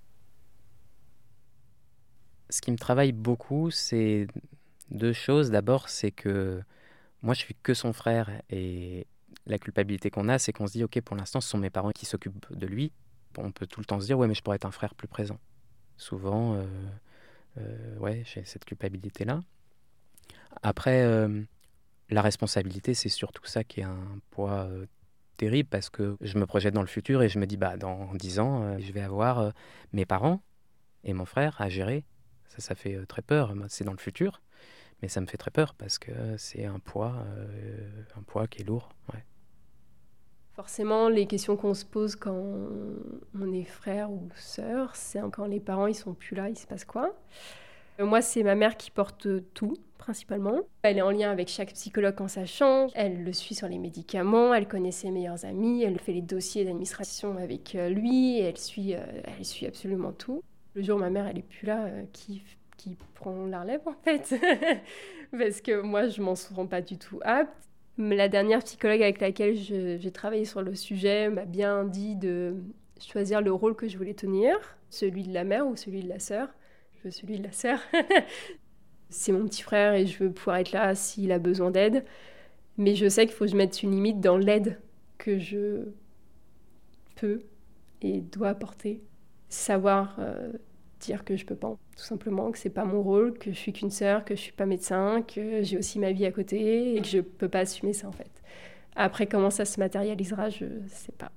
[SPEAKER 3] Ce qui me travaille beaucoup, c'est deux choses. D'abord, c'est que moi, je suis que son frère et la culpabilité qu'on a, c'est qu'on se dit, ok, pour l'instant, ce sont mes parents qui s'occupent de lui. On peut tout le temps se dire, ouais, mais je pourrais être un frère plus présent. Souvent, euh, euh, ouais, j'ai cette culpabilité-là. Après, euh, la responsabilité, c'est surtout ça qui est un poids euh, terrible parce que je me projette dans le futur et je me dis, bah, dans dix ans, euh, je vais avoir euh, mes parents et mon frère à gérer. Ça, ça fait euh, très peur. C'est dans le futur, mais ça me fait très peur parce que c'est un poids, euh, un poids qui est lourd. Ouais.
[SPEAKER 11] Forcément, les questions qu'on se pose quand on est frère ou sœur, c'est quand les parents ils sont plus là, il se passe quoi ? Moi, c'est ma mère qui porte tout, principalement. Elle est en lien avec chaque psychologue quand ça change. Elle le suit sur les médicaments, elle connaît ses meilleurs amis, elle fait les dossiers d'administration avec lui, et elle suit, euh, elle suit absolument tout. Le jour où ma mère elle est plus là, euh, qui, qui prend la relève en fait parce que moi, je m'en sens pas du tout apte. La dernière psychologue avec laquelle je, j'ai travaillé sur le sujet m'a bien dit de choisir le rôle que je voulais tenir, celui de la mère ou celui de la sœur. Je veux celui de la sœur. C'est mon petit frère et je veux pouvoir être là s'il a besoin d'aide. Mais je sais qu'il faut que je mette une limite dans l'aide que je peux et dois apporter. Savoir euh, dire que je peux pas, tout simplement, que c'est pas mon rôle, que je suis qu'une sœur, que je suis pas médecin, que j'ai aussi ma vie à côté et que je peux pas assumer ça en fait. Après, comment ça se matérialisera, je sais pas.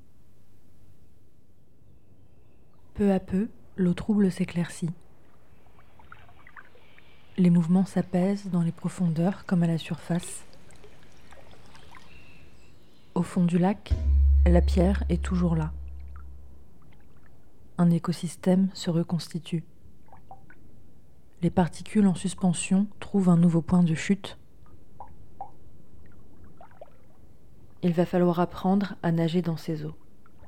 [SPEAKER 7] Peu à peu, l'eau trouble s'éclaircit. Les mouvements s'apaisent dans les profondeurs comme à la surface. Au fond du lac, la pierre est toujours là. Un écosystème se reconstitue. Les particules en suspension trouvent un nouveau point de chute. Il va falloir apprendre à nager dans ces eaux.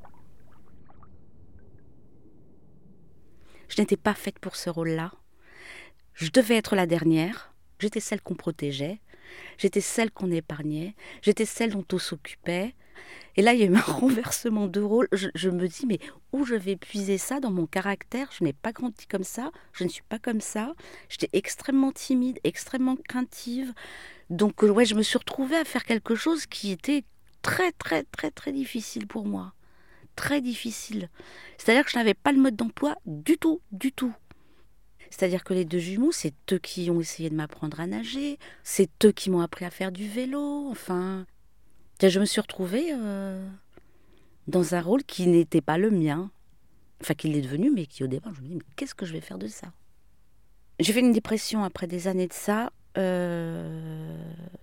[SPEAKER 9] Je n'étais pas faite pour ce rôle-là. Je devais être la dernière. J'étais celle qu'on protégeait. J'étais celle qu'on épargnait. J'étais celle dont on s'occupait. Et là, il y a eu un renversement de rôle. Je, je me dis, mais où je vais puiser ça dans mon caractère ? Je n'ai pas grandi comme ça. Je ne suis pas comme ça. J'étais extrêmement timide, extrêmement craintive. Donc, ouais, je me suis retrouvée à faire quelque chose qui était très, très, très, très difficile pour moi. Très difficile. C'est-à-dire que je n'avais pas le mode d'emploi du tout, du tout. C'est-à-dire que les deux jumeaux, c'est eux qui ont essayé de m'apprendre à nager, c'est eux qui m'ont appris à faire du vélo, enfin... Je me suis retrouvée euh, dans un rôle qui n'était pas le mien. Enfin, qui l'est devenu, mais qui au départ, je me dis, mais qu'est-ce que je vais faire de ça ? J'ai fait une dépression après des années de ça. Euh...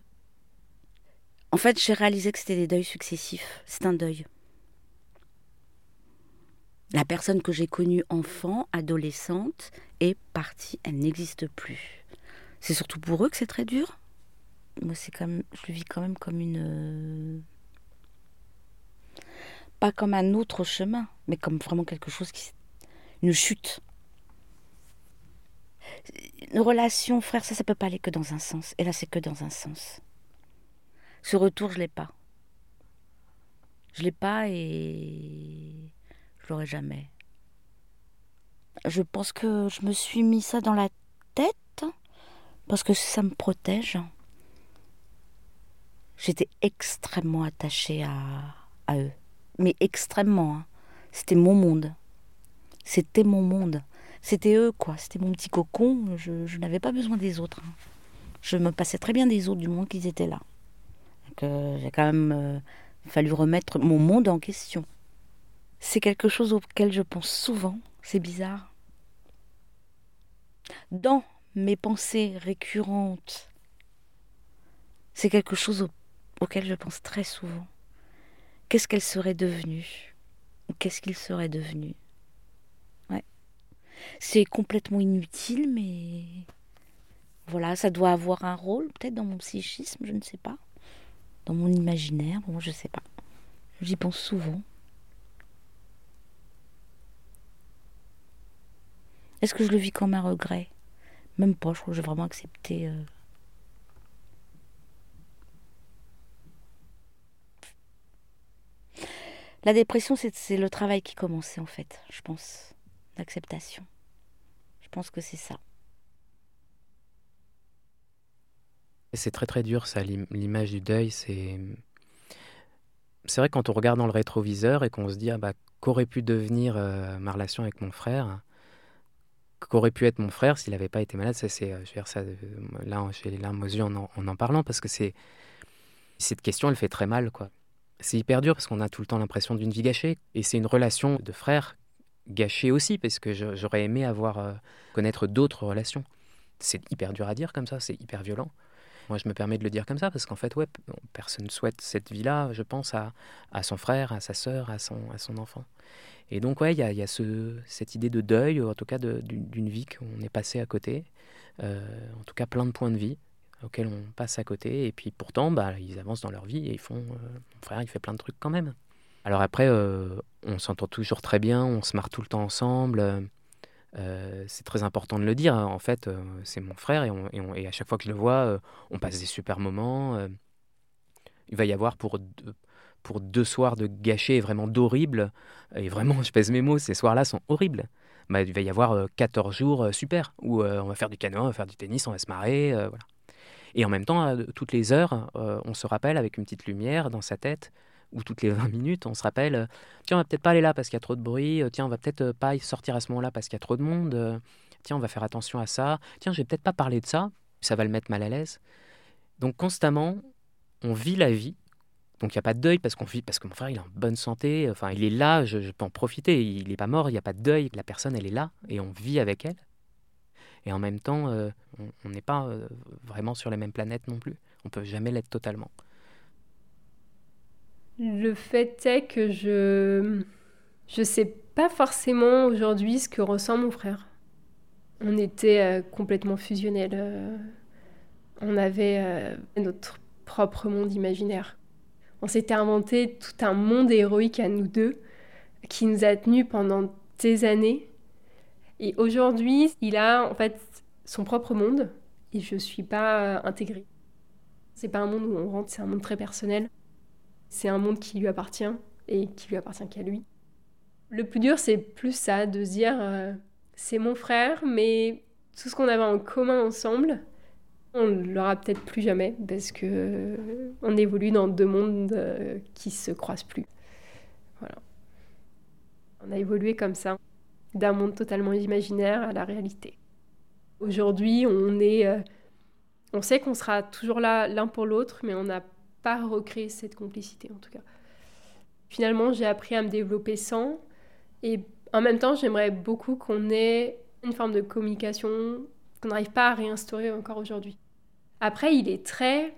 [SPEAKER 9] En fait, j'ai réalisé que c'était des deuils successifs. C'est un deuil. La personne que j'ai connue enfant, adolescente, est partie. Elle n'existe plus. C'est surtout pour eux que c'est très dur. Moi, c'est comme, je le vis quand même comme une... Pas comme un autre chemin, mais comme vraiment quelque chose qui... Une chute. Une relation, frère, ça, ça peut pas aller que dans un sens. Et là, c'est que dans un sens. Ce retour, je l'ai pas. Je l'ai pas et... je l'aurai jamais. Je pense que je me suis mis ça dans la tête parce que ça me protège. J'étais extrêmement attachée à, à eux. Mais extrêmement. Hein. C'était mon monde. C'était mon monde. C'était eux, quoi. C'était mon petit cocon. Je, je n'avais pas besoin des autres. Hein. Je me passais très bien des autres du monde qu'ils étaient là. Donc, euh, j'ai quand même euh, fallu remettre mon monde en question. C'est quelque chose auquel je pense souvent. C'est bizarre. Dans mes pensées récurrentes, c'est quelque chose au auquel je pense très souvent. Qu'est-ce qu'elle serait devenue ? Ou qu'est-ce qu'il serait devenu ? Ouais. C'est complètement inutile, mais... Voilà, ça doit avoir un rôle, peut-être dans mon psychisme, je ne sais pas. Dans mon imaginaire, bon, je ne sais pas. J'y pense souvent. Est-ce que je le vis comme un regret? Même pas, je crois que j'ai vraiment accepté. Euh... La dépression, c'est, c'est le travail qui commençait en fait, je pense. L'acceptation. Je pense que c'est ça.
[SPEAKER 3] C'est très très dur ça, l'image du deuil. C'est, c'est vrai que quand on regarde dans le rétroviseur et qu'on se dit ah bah, qu'aurait pu devenir euh, ma relation avec mon frère, qu'aurait pu être mon frère s'il n'avait pas été malade, ça, c'est, je veux dire, ça, là j'ai les larmes aux yeux en en, en, en parlant, parce que c'est, cette question elle fait très mal, quoi. C'est hyper dur parce qu'on a tout le temps l'impression d'une vie gâchée, et c'est une relation de frère gâchée aussi, parce que je, j'aurais aimé avoir euh, connaître d'autres relations. C'est hyper dur à dire comme ça, c'est hyper violent. Moi, je me permets de le dire comme ça parce qu'en fait, ouais, personne ne souhaite cette vie-là, je pense, à, à son frère, à sa sœur, à son, à son enfant. Et donc, ouais, il y a, y a ce, cette idée de deuil, ou en tout cas de, d'une, d'une vie qu'on est passé à côté, euh, en tout cas plein de points de vie auxquels on passe à côté. Et puis pourtant, bah, ils avancent dans leur vie et ils font... Euh, mon frère, il fait plein de trucs quand même. Alors après, euh, on s'entend toujours très bien, on se marre tout le temps ensemble. Euh, Euh, c'est très important de le dire, hein. En fait, euh, c'est mon frère et, on, et, on, et à chaque fois que je le vois, euh, on passe des super moments. Euh, il va y avoir pour deux, pour deux soirs de gâchés et vraiment d'horribles, et vraiment, je pèse mes mots, ces soirs-là sont horribles. Bah, il va y avoir euh, quatorze jours euh, super, où euh, on va faire du canoë, on va faire du tennis, on va se marrer, euh, voilà. Et en même temps, euh, toutes les heures, euh, on se rappelle avec une petite lumière dans sa tête, ou toutes les vingt minutes, on se rappelle, euh, tiens, on va peut-être pas aller là parce qu'il y a trop de bruit, euh, tiens, on va peut-être euh, pas y sortir à ce moment-là parce qu'il y a trop de monde, euh, tiens, on va faire attention à ça, tiens, je vais peut-être pas parler de ça, ça va le mettre mal à l'aise. Donc constamment, on vit la vie, donc il n'y a pas de deuil parce qu'on vit, parce que mon frère, il est en bonne santé, enfin, il est là, je, je peux en profiter, il n'est pas mort, il n'y a pas de deuil, la personne, elle est là, et on vit avec elle. Et en même temps, euh, on n'est pas euh, vraiment sur les mêmes planètes non plus, on peut jamais l'être totalement.
[SPEAKER 11] Le fait est que je je sais pas forcément aujourd'hui ce que ressent mon frère. On était euh, complètement fusionnels. Euh, on avait euh, notre propre monde imaginaire. On s'était inventé tout un monde héroïque à nous deux qui nous a tenus pendant des années. Et aujourd'hui, il a en fait son propre monde et je suis pas euh, intégrée. C'est pas un monde où on rentre, c'est un monde très personnel. C'est un monde qui lui appartient et qui lui appartient qu'à lui. Le plus dur, c'est plus ça, de se dire euh, c'est mon frère, mais tout ce qu'on avait en commun ensemble, on ne l'aura peut-être plus jamais parce que euh, on évolue dans deux mondes euh, qui se croisent plus. Voilà. On a évolué comme ça, d'un monde totalement imaginaire à la réalité. Aujourd'hui, on est, euh, on sait qu'on sera toujours là l'un pour l'autre, mais on n'a pas recréer cette complicité en tout cas. Finalement, j'ai appris à me développer sans, et en même temps, j'aimerais beaucoup qu'on ait une forme de communication qu'on n'arrive pas à réinstaurer encore aujourd'hui. Après, il est très...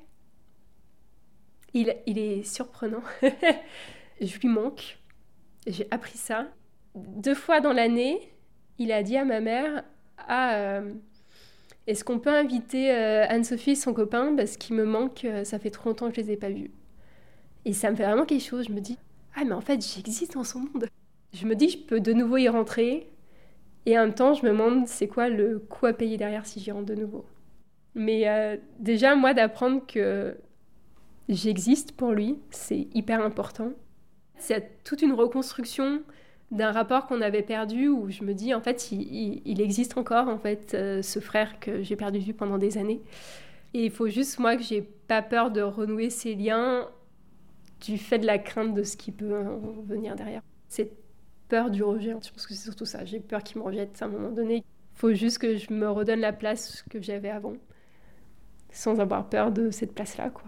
[SPEAKER 11] Il, il est surprenant. Je lui manque. J'ai appris ça. Deux fois dans l'année, il a dit à ma mère ah, euh, est-ce qu'on peut inviter euh, Anne-Sophie et son copain parce qu'il me manque, euh, ça fait trop longtemps que je les ai pas vus. Et ça me fait vraiment quelque chose. Je me dis, ah mais en fait j'existe dans son monde. Je me dis, je peux de nouveau y rentrer. Et en même temps, je me demande c'est quoi le coût à payer derrière si j'y rentre de nouveau. Mais euh, déjà, moi, d'apprendre que j'existe pour lui, c'est hyper important. C'est toute une reconstruction d'un rapport qu'on avait perdu où je me dis, en fait, il, il, il existe encore, en fait, euh, ce frère que j'ai perdu de vue pendant des années. Et il faut juste, moi, que j'ai pas peur de renouer ces liens du fait de la crainte de ce qui peut venir derrière. Cette peur du rejet, je pense que c'est surtout ça. J'ai peur qu'il me rejette à un moment donné. Il faut juste que je me redonne la place que j'avais avant, sans avoir peur de cette place-là, quoi.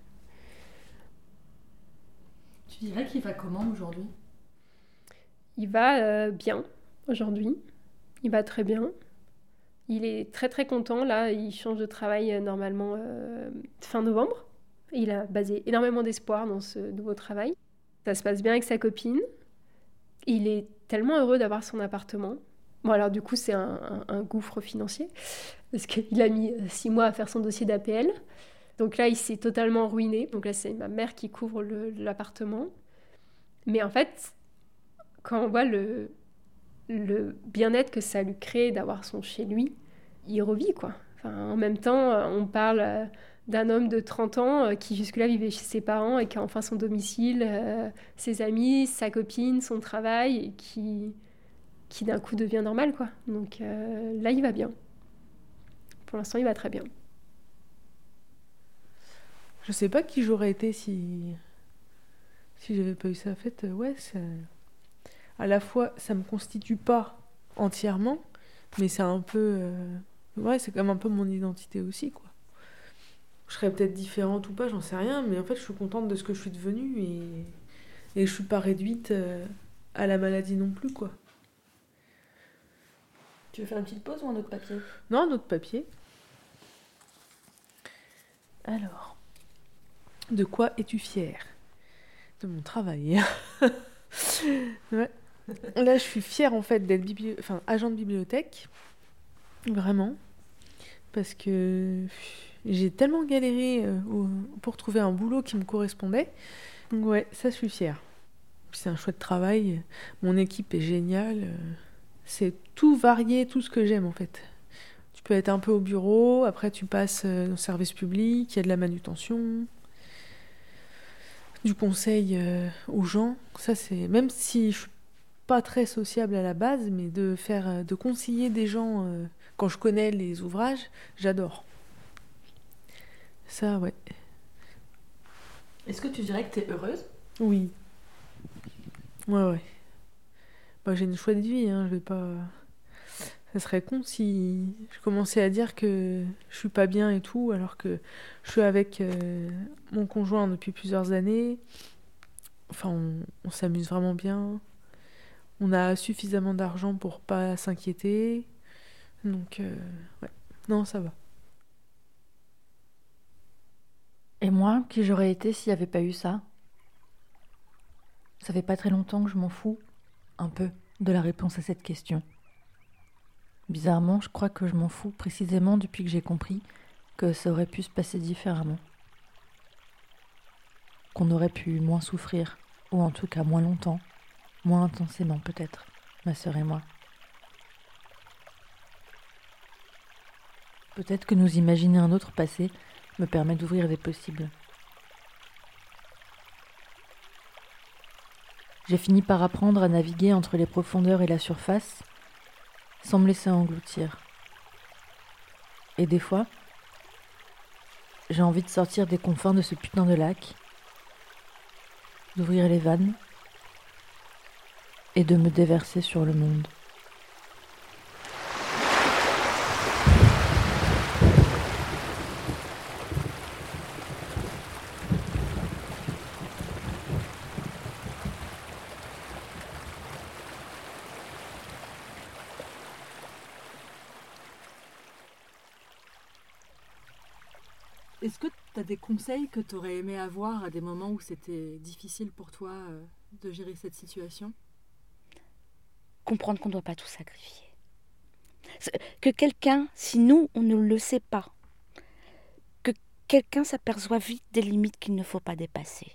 [SPEAKER 7] Tu dirais qu'il va comment aujourd'hui ?
[SPEAKER 11] Il va euh, bien aujourd'hui, il va très bien. Il est très très content, là, il change de travail euh, normalement euh, fin novembre. Il a basé énormément d'espoir dans ce nouveau travail. Ça se passe bien avec sa copine. Il est tellement heureux d'avoir son appartement. Bon alors du coup c'est un, un, un gouffre financier, parce qu'il a mis six mois à faire son dossier d'A P L. Donc là il s'est totalement ruiné. Donc là c'est ma mère qui couvre le, l'appartement. Mais en fait... Quand on voit le, le bien-être que ça lui crée d'avoir son chez lui, il revit, quoi. Enfin, en même temps, on parle d'un homme de trente ans qui jusque-là vivait chez ses parents et qui a enfin son domicile, euh, ses amis, sa copine, son travail, et qui, qui d'un coup devient normal, quoi. Donc euh, là, il va bien. Pour l'instant, il va très bien.
[SPEAKER 8] Je sais pas qui j'aurais été si si j'avais pas eu ça. En fait, ouais, ça... à la fois, ça me constitue pas entièrement, mais c'est un peu... Euh... Ouais, c'est comme un peu mon identité aussi, quoi. Je serais peut-être différente ou pas, j'en sais rien, mais en fait, je suis contente de ce que je suis devenue et, et je suis pas réduite euh, à la maladie non plus, quoi.
[SPEAKER 7] Tu veux faire une petite pause ou un autre papier ?
[SPEAKER 8] Non, un autre papier. Alors, de quoi es-tu fière ? De mon travail. Ouais. Là, je suis fière, en fait, d'être bibli... enfin, agent de bibliothèque. Vraiment. Parce que j'ai tellement galéré euh, pour trouver un boulot qui me correspondait. Donc ouais, ça, je suis fière. Puis c'est un chouette travail. Mon équipe est géniale. C'est tout varié, tout ce que j'aime, en fait. Tu peux être un peu au bureau, après tu passes au service public, il y a de la manutention, du conseil euh, aux gens. Ça, c'est... Même si je suis pas très sociable à la base, mais de faire, de conseiller des gens... Euh, quand je connais les ouvrages, j'adore. Ça, ouais.
[SPEAKER 7] Est-ce que tu dirais que t'es heureuse ?
[SPEAKER 8] Oui. Ouais, ouais. Bah, j'ai une chouette vie, hein, je vais pas... Ça serait con si je commençais à dire que je suis pas bien et tout, alors que je suis avec euh, mon conjoint depuis plusieurs années. Enfin, on, on s'amuse vraiment bien. On a suffisamment d'argent pour pas s'inquiéter. Donc, euh, ouais. Non, ça va.
[SPEAKER 7] Et moi, qui j'aurais été s'il n'y avait pas eu ça ? Ça fait pas très longtemps que je m'en fous, un peu, de la réponse à cette question. Bizarrement, je crois que je m'en fous précisément depuis que j'ai compris que ça aurait pu se passer différemment. Qu'on aurait pu moins souffrir, ou en tout cas moins longtemps, moins intensément peut-être, ma sœur et moi. Peut-être que nous imaginer un autre passé me permet d'ouvrir des possibles. J'ai fini par apprendre à naviguer entre les profondeurs et la surface sans me laisser engloutir. Et des fois, j'ai envie de sortir des confins de ce putain de lac, d'ouvrir les vannes et de me déverser sur le monde.
[SPEAKER 12] Est-ce que tu as des conseils que tu aurais aimé avoir à des moments où c'était difficile pour toi euh, de gérer cette situation ?
[SPEAKER 9] Comprendre qu'on ne doit pas tout sacrifier. Que quelqu'un, si nous, on ne le sait pas, que quelqu'un s'aperçoit vite des limites qu'il ne faut pas dépasser.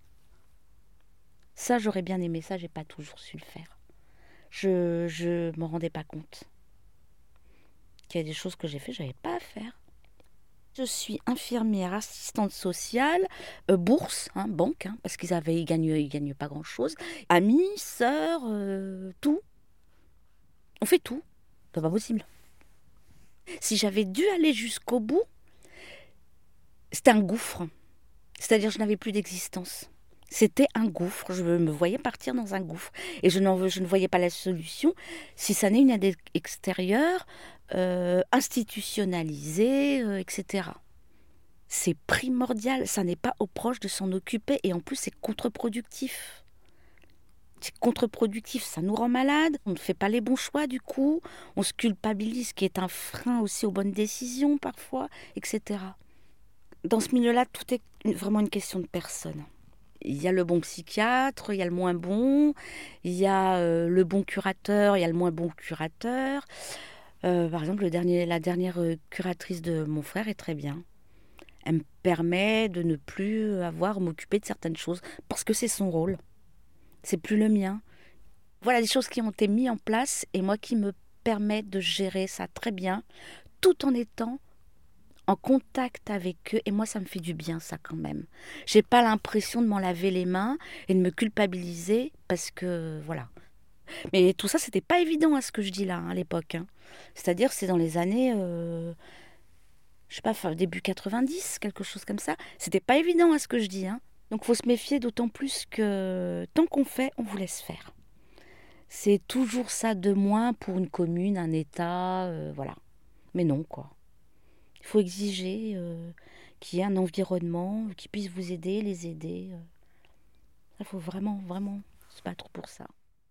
[SPEAKER 9] Ça, j'aurais bien aimé ça, j'ai pas toujours su le faire. Je je m'en rendais pas compte. Qu'il y a des choses que j'ai fait, j'avais pas à faire. Je suis infirmière, assistante sociale, euh, bourse, hein, banque, hein, parce qu'ils avaient, ils gagnent, ils gagnent pas grand-chose. Amis, sœurs, euh, tout. On fait tout. C'est pas possible. Si j'avais dû aller jusqu'au bout, c'était un gouffre. C'est-à-dire que je n'avais plus d'existence. C'était un gouffre. Je me voyais partir dans un gouffre. Et je, n'en, je ne voyais pas la solution si ça n'est une aide extérieure, euh, institutionnalisée, euh, et cetera. C'est primordial. Ça n'est pas aux proches de s'en occuper. Et en plus, c'est contre-productif. C'est contre-productif. Ça nous rend malades. On ne fait pas les bons choix, du coup. On se culpabilise, ce qui est un frein aussi aux bonnes décisions, parfois, et cetera. Dans ce milieu-là, tout est vraiment une question de personne. Il y a le bon psychiatre, il y a le moins bon, il y a euh, le bon curateur, il y a le moins bon curateur. Euh, par exemple, le dernier, la dernière curatrice de mon frère est très bien. Elle me permet de ne plus avoir à m'occuper de certaines choses, parce que c'est son rôle. C'est plus le mien. Voilà des choses qui ont été mises en place et moi qui me permettent de gérer ça très bien, tout en étant en contact avec eux. Et moi, ça me fait du bien, ça, quand même. J'ai pas l'impression de m'en laver les mains et de me culpabiliser parce que, voilà. Mais tout ça, c'était pas évident, à ce que je dis là, hein, à l'époque. Hein. C'est-à-dire, c'est dans les années, euh, je sais pas, fin, début quatre-vingt-dix, quelque chose comme ça. C'était pas évident, à ce que je dis. Hein. Donc, faut se méfier d'autant plus que tant qu'on fait, on vous laisse faire. C'est toujours ça de moins pour une commune, un État, euh, voilà. Mais non, quoi. Il faut exiger euh, qu'il y ait un environnement qui puisse vous aider, les aider. Il faut vraiment, vraiment se battre pour ça.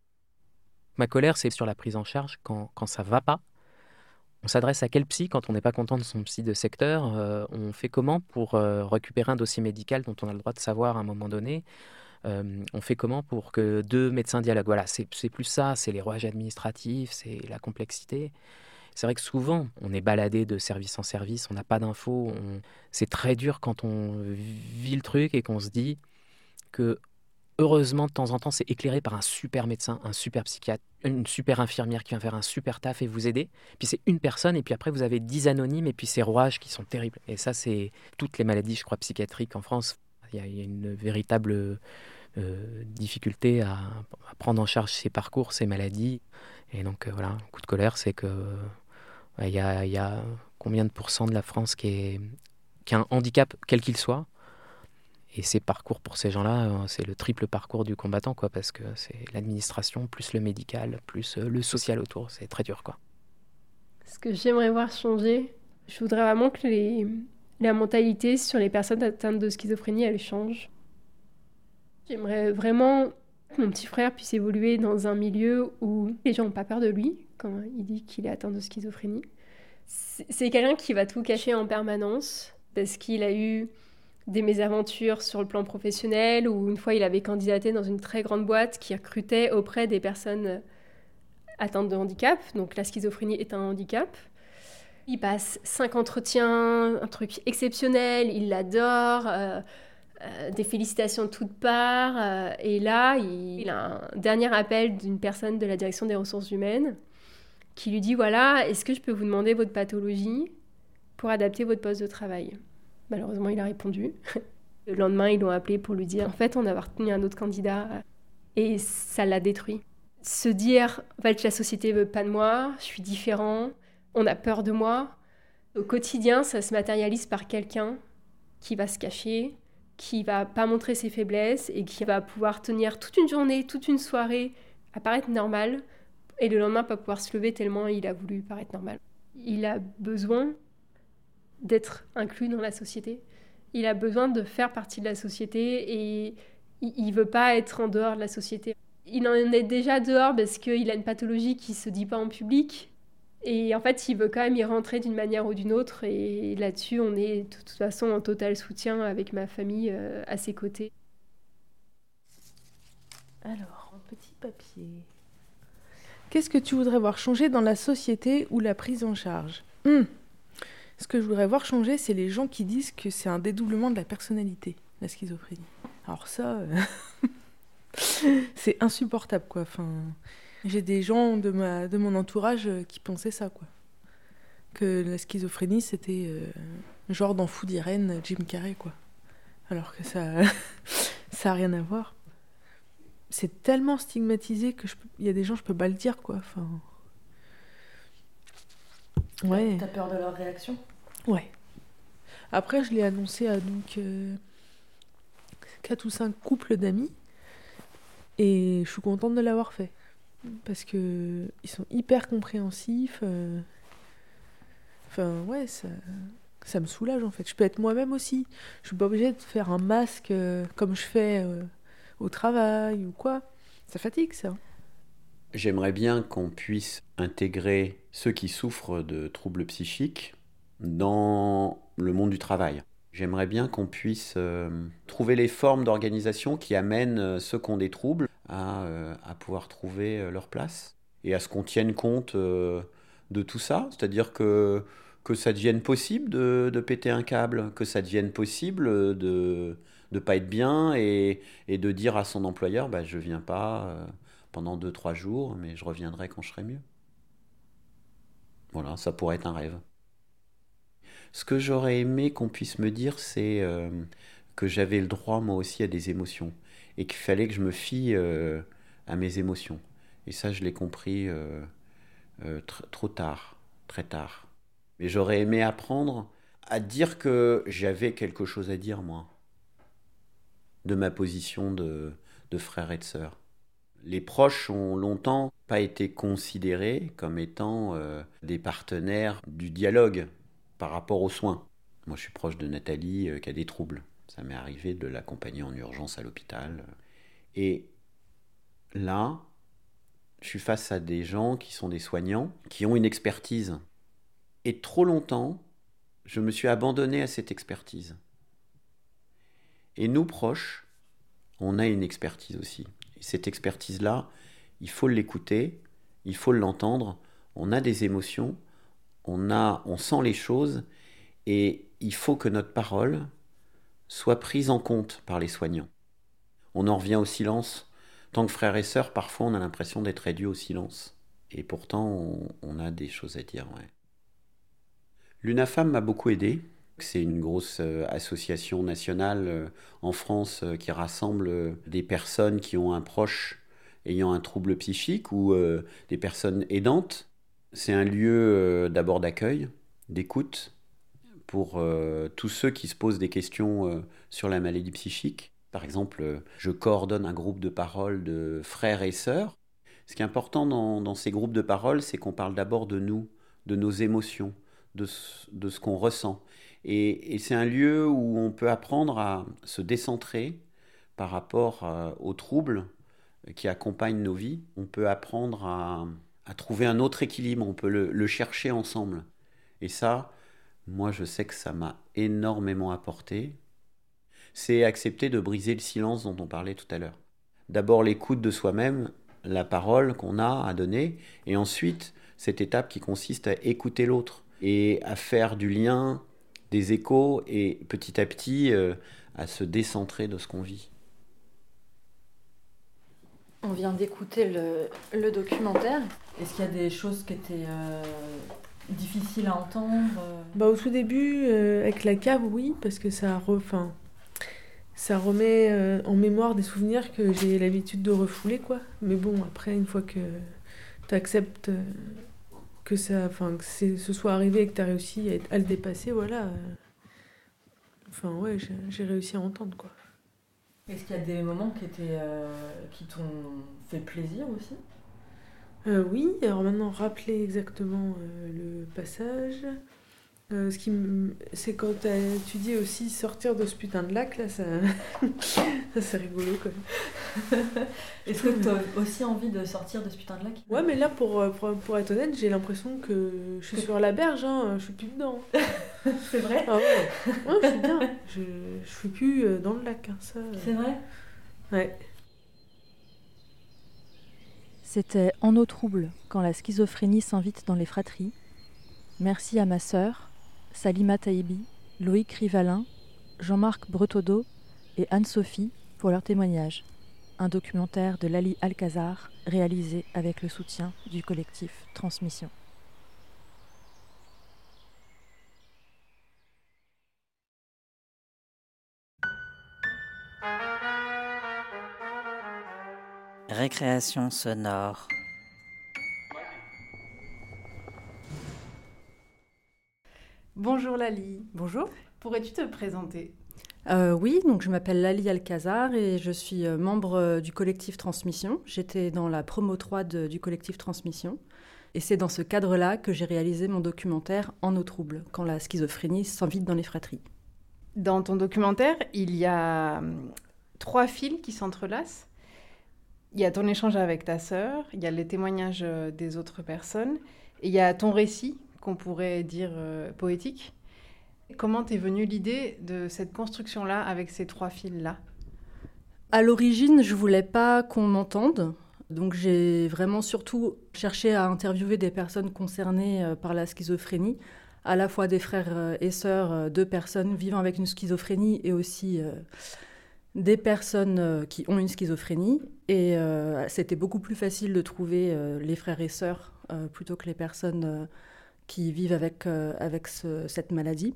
[SPEAKER 3] Ma colère, c'est sur la prise en charge quand, quand ça ne va pas. On s'adresse à quel psy quand on n'est pas content de son psy de secteur euh, On fait comment pour euh, récupérer un dossier médical dont on a le droit de savoir à un moment donné euh, On fait comment pour que deux médecins dialoguent Voilà, c'est, c'est plus ça, c'est les rouages administratifs, c'est la complexité. C'est vrai que souvent, on est baladé de service en service, on n'a pas d'infos. On... C'est très dur quand on vit le truc et qu'on se dit que, heureusement, de temps en temps, c'est éclairé par un super médecin, un super psychiatre, une super infirmière qui vient faire un super taf et vous aider. Puis c'est une personne et puis après, vous avez dix anonymes et puis ces rouages qui sont terribles. Et ça, c'est toutes les maladies, je crois, psychiatriques en France. Il y a, il y a une véritable euh, difficulté à, à prendre en charge ces parcours, ces maladies. Et donc, euh, voilà, un coup de colère, c'est que... Il y, a, il y a combien de pourcents de la France qui, est, qui a un handicap, quel qu'il soit. Et ces parcours pour ces gens-là, c'est le triple parcours du combattant, quoi, parce que c'est l'administration, plus le médical, plus le social autour. C'est très dur, quoi.
[SPEAKER 11] Ce que j'aimerais voir changer, je voudrais vraiment que les, la mentalité sur les personnes atteintes de schizophrénie, elle change. J'aimerais vraiment que mon petit frère puisse évoluer dans un milieu où les gens n'ont pas peur de lui, quand il dit qu'il est atteint de schizophrénie. C'est quelqu'un qui va tout cacher en permanence parce qu'il a eu des mésaventures sur le plan professionnel ou une fois il avait candidaté dans une très grande boîte qui recrutait auprès des personnes atteintes de handicap. Donc la schizophrénie est un handicap. Il passe cinq entretiens, un truc exceptionnel, il l'adore, euh, euh, des félicitations de toutes parts. Euh, et là, il, il a un dernier appel d'une personne de la direction des ressources humaines qui lui dit, voilà, est-ce que je peux vous demander votre pathologie pour adapter votre poste de travail ? Malheureusement, il a répondu. Le lendemain, ils l'ont appelé pour lui dire, en fait, on a retenu un autre candidat. Et ça l'a détruit. Se dire, en fait, la société ne veut pas de moi, je suis différent, on a peur de moi. Au quotidien, ça se matérialise par quelqu'un qui va se cacher, qui va pas montrer ses faiblesses et qui va pouvoir tenir toute une journée, toute une soirée à paraître normal et le lendemain pas pouvoir se lever tellement il a voulu paraître normal. Il a besoin d'être inclus dans la société. Il a besoin de faire partie de la société et il ne veut pas être en dehors de la société. Il en est déjà dehors parce qu'il a une pathologie qui ne se dit pas en public. Et en fait, il veut quand même y rentrer d'une manière ou d'une autre. Et là-dessus, on est de toute façon en total soutien avec ma famille euh, à ses côtés.
[SPEAKER 8] Alors, un petit papier. Qu'est-ce que tu voudrais voir changer dans la société ou la prise en charge ? Hum. Ce que je voudrais voir changer, c'est les gens qui disent que c'est un dédoublement de la personnalité, la schizophrénie. Alors ça, euh... c'est insupportable, quoi. Enfin, j'ai des gens de, ma, de mon entourage qui pensaient ça, quoi. Que la schizophrénie, c'était euh, genre dans Fou d'Irène, Jim Carrey, quoi. Alors que ça ça n'a rien à voir. C'est tellement stigmatisé que il y a des gens, je peux pas le dire, quoi. Enfin... Ouais.
[SPEAKER 7] T'as peur de leur réaction ?
[SPEAKER 8] Ouais. Après, je l'ai annoncé à donc euh, quatre ou cinq couples d'amis et je suis contente de l'avoir fait parce que ils sont hyper compréhensifs. Euh... Enfin, ouais, ça, ça me soulage en fait. Je peux être moi-même aussi. Je suis pas obligée de faire un masque euh, comme je fais euh, au travail ou quoi. Ça fatigue, ça.
[SPEAKER 10] J'aimerais bien qu'on puisse intégrer ceux qui souffrent de troubles psychiques dans le monde du travail. J'aimerais bien qu'on puisse euh, trouver les formes d'organisation qui amènent euh, ceux qui ont des troubles à, euh, à pouvoir trouver euh, leur place et à ce qu'on tienne compte euh, de tout ça. C'est-à-dire que, que ça devienne possible de, de péter un câble, que ça devienne possible de ne pas être bien et, et de dire à son employeur bah, « je ne viens pas euh, pendant deux, trois jours, mais je reviendrai quand je serai mieux. Voilà, ça pourrait être un rêve. Ce que j'aurais aimé qu'on puisse me dire, c'est euh, que j'avais le droit, moi aussi, à des émotions. Et qu'il fallait que je me fie euh, à mes émotions. Et ça, je l'ai compris euh, euh, tr- trop tard, très tard. Mais j'aurais aimé apprendre à dire que j'avais quelque chose à dire, moi, de ma position de, de frère et de sœur. Les proches ont longtemps pas été considérés comme étant euh, des partenaires du dialogue par rapport aux soins. Moi, je suis proche de Nathalie euh, qui a des troubles. Ça m'est arrivé de l'accompagner en urgence à l'hôpital. Et là, je suis face à des gens qui sont des soignants, qui ont une expertise. Et trop longtemps, je me suis abandonné à cette expertise. Et nous, proches, on a une expertise aussi. Et cette expertise-là, il faut l'écouter, il faut l'entendre. On a des émotions, on, a, on sent les choses, et il faut que notre parole soit prise en compte par les soignants. On en revient au silence. Tant que frères et sœurs, parfois on a l'impression d'être réduit au silence. Et pourtant, on, on a des choses à dire. Ouais. L'UNAFAM m'a beaucoup aidé. C'est une grosse euh, association nationale euh, en France euh, qui rassemble euh, des personnes qui ont un proche ayant un trouble psychique ou euh, des personnes aidantes. C'est un lieu euh, d'abord d'accueil, d'écoute, pour euh, tous ceux qui se posent des questions euh, sur la maladie psychique. Par exemple, euh, je coordonne un groupe de parole de frères et sœurs. Ce qui est important dans, dans ces groupes de parole, c'est qu'on parle d'abord de nous, de nos émotions, de, de ce qu'on ressent. Et, et c'est un lieu où on peut apprendre à se décentrer par rapport à, aux troubles qui accompagnent nos vies. On peut apprendre à, à trouver un autre équilibre, on peut le, le chercher ensemble. Et ça, moi je sais que ça m'a énormément apporté. C'est accepter de briser le silence dont on parlait tout à l'heure. D'abord l'écoute de soi-même, la parole qu'on a à donner, et ensuite cette étape qui consiste à écouter l'autre et à faire du lien, des échos, et petit à petit euh, à se décentrer de ce qu'on vit.
[SPEAKER 7] On vient d'écouter le, le documentaire.
[SPEAKER 12] Est-ce qu'il y a des choses qui étaient euh, difficiles à entendre euh...
[SPEAKER 8] Bah, au tout début, euh, avec la cave, oui, parce que ça, re, fin, ça remet euh, en mémoire des souvenirs que j'ai l'habitude de refouler, quoi. Mais bon, après, une fois que tu acceptes euh, que, ça, que c'est, ce soit arrivé et que tu as réussi à, à le dépasser, voilà. Euh, enfin, ouais, j'ai, j'ai réussi à entendre, quoi.
[SPEAKER 12] Est-ce qu'il y a des moments qui, étaient, euh, qui t'ont fait plaisir aussi ?
[SPEAKER 8] euh, Oui, alors maintenant, rappeler exactement euh, le passage. Euh, ce qui m... C'est quand tu dis aussi sortir de ce putain de lac, là, ça, ça c'est rigolo, quand même.
[SPEAKER 12] Est-ce que tu as aussi envie de sortir de ce putain de lac ?
[SPEAKER 8] Ouais, mais là, pour, pour, pour être honnête, j'ai l'impression que je suis sur la berge, hein, je suis plus dedans.
[SPEAKER 12] C'est vrai ?
[SPEAKER 8] Ah ouais, ouais, je suis bien. Je, je suis plus dans le lac, hein, ça.
[SPEAKER 12] C'est vrai ?
[SPEAKER 8] Ouais.
[SPEAKER 7] C'était En eau trouble, quand la schizophrénie s'invite dans les fratries. Merci à ma sœur, Salima Taïbi, Loïc Rivalin, Jean-Marc Bretodeau et Anne-Sophie pour leur témoignage. Un documentaire de Lali Alcazar réalisé avec le soutien du collectif Transmission.
[SPEAKER 6] Récréation sonore.
[SPEAKER 13] Bonjour Lali. Bonjour. Pourrais-tu te présenter ?
[SPEAKER 7] euh, Oui, donc je m'appelle Lali Alcazar et je suis membre du collectif Transmission. J'étais dans la promo trois de, du collectif Transmission. Et c'est dans ce cadre-là que j'ai réalisé mon documentaire En eau trouble, quand la schizophrénie s'invite dans les fratries.
[SPEAKER 13] Dans ton documentaire, il y a trois fils qui s'entrelacent. Il y a ton échange avec ta sœur, il y a les témoignages des autres personnes, et il y a ton récit, qu'on pourrait dire euh, poétique. Comment t'es venue l'idée de cette construction-là avec ces trois fils-là ?
[SPEAKER 7] À l'origine, je voulais pas qu'on m'entende, donc j'ai vraiment surtout cherché à interviewer des personnes concernées euh, par la schizophrénie, à la fois des frères et sœurs, euh, deux personnes vivant avec une schizophrénie et aussi euh, des personnes euh, qui ont une schizophrénie. Et euh, c'était beaucoup plus facile de trouver euh, les frères et sœurs euh, plutôt que les personnes euh, qui vivent avec, euh, avec ce, cette maladie.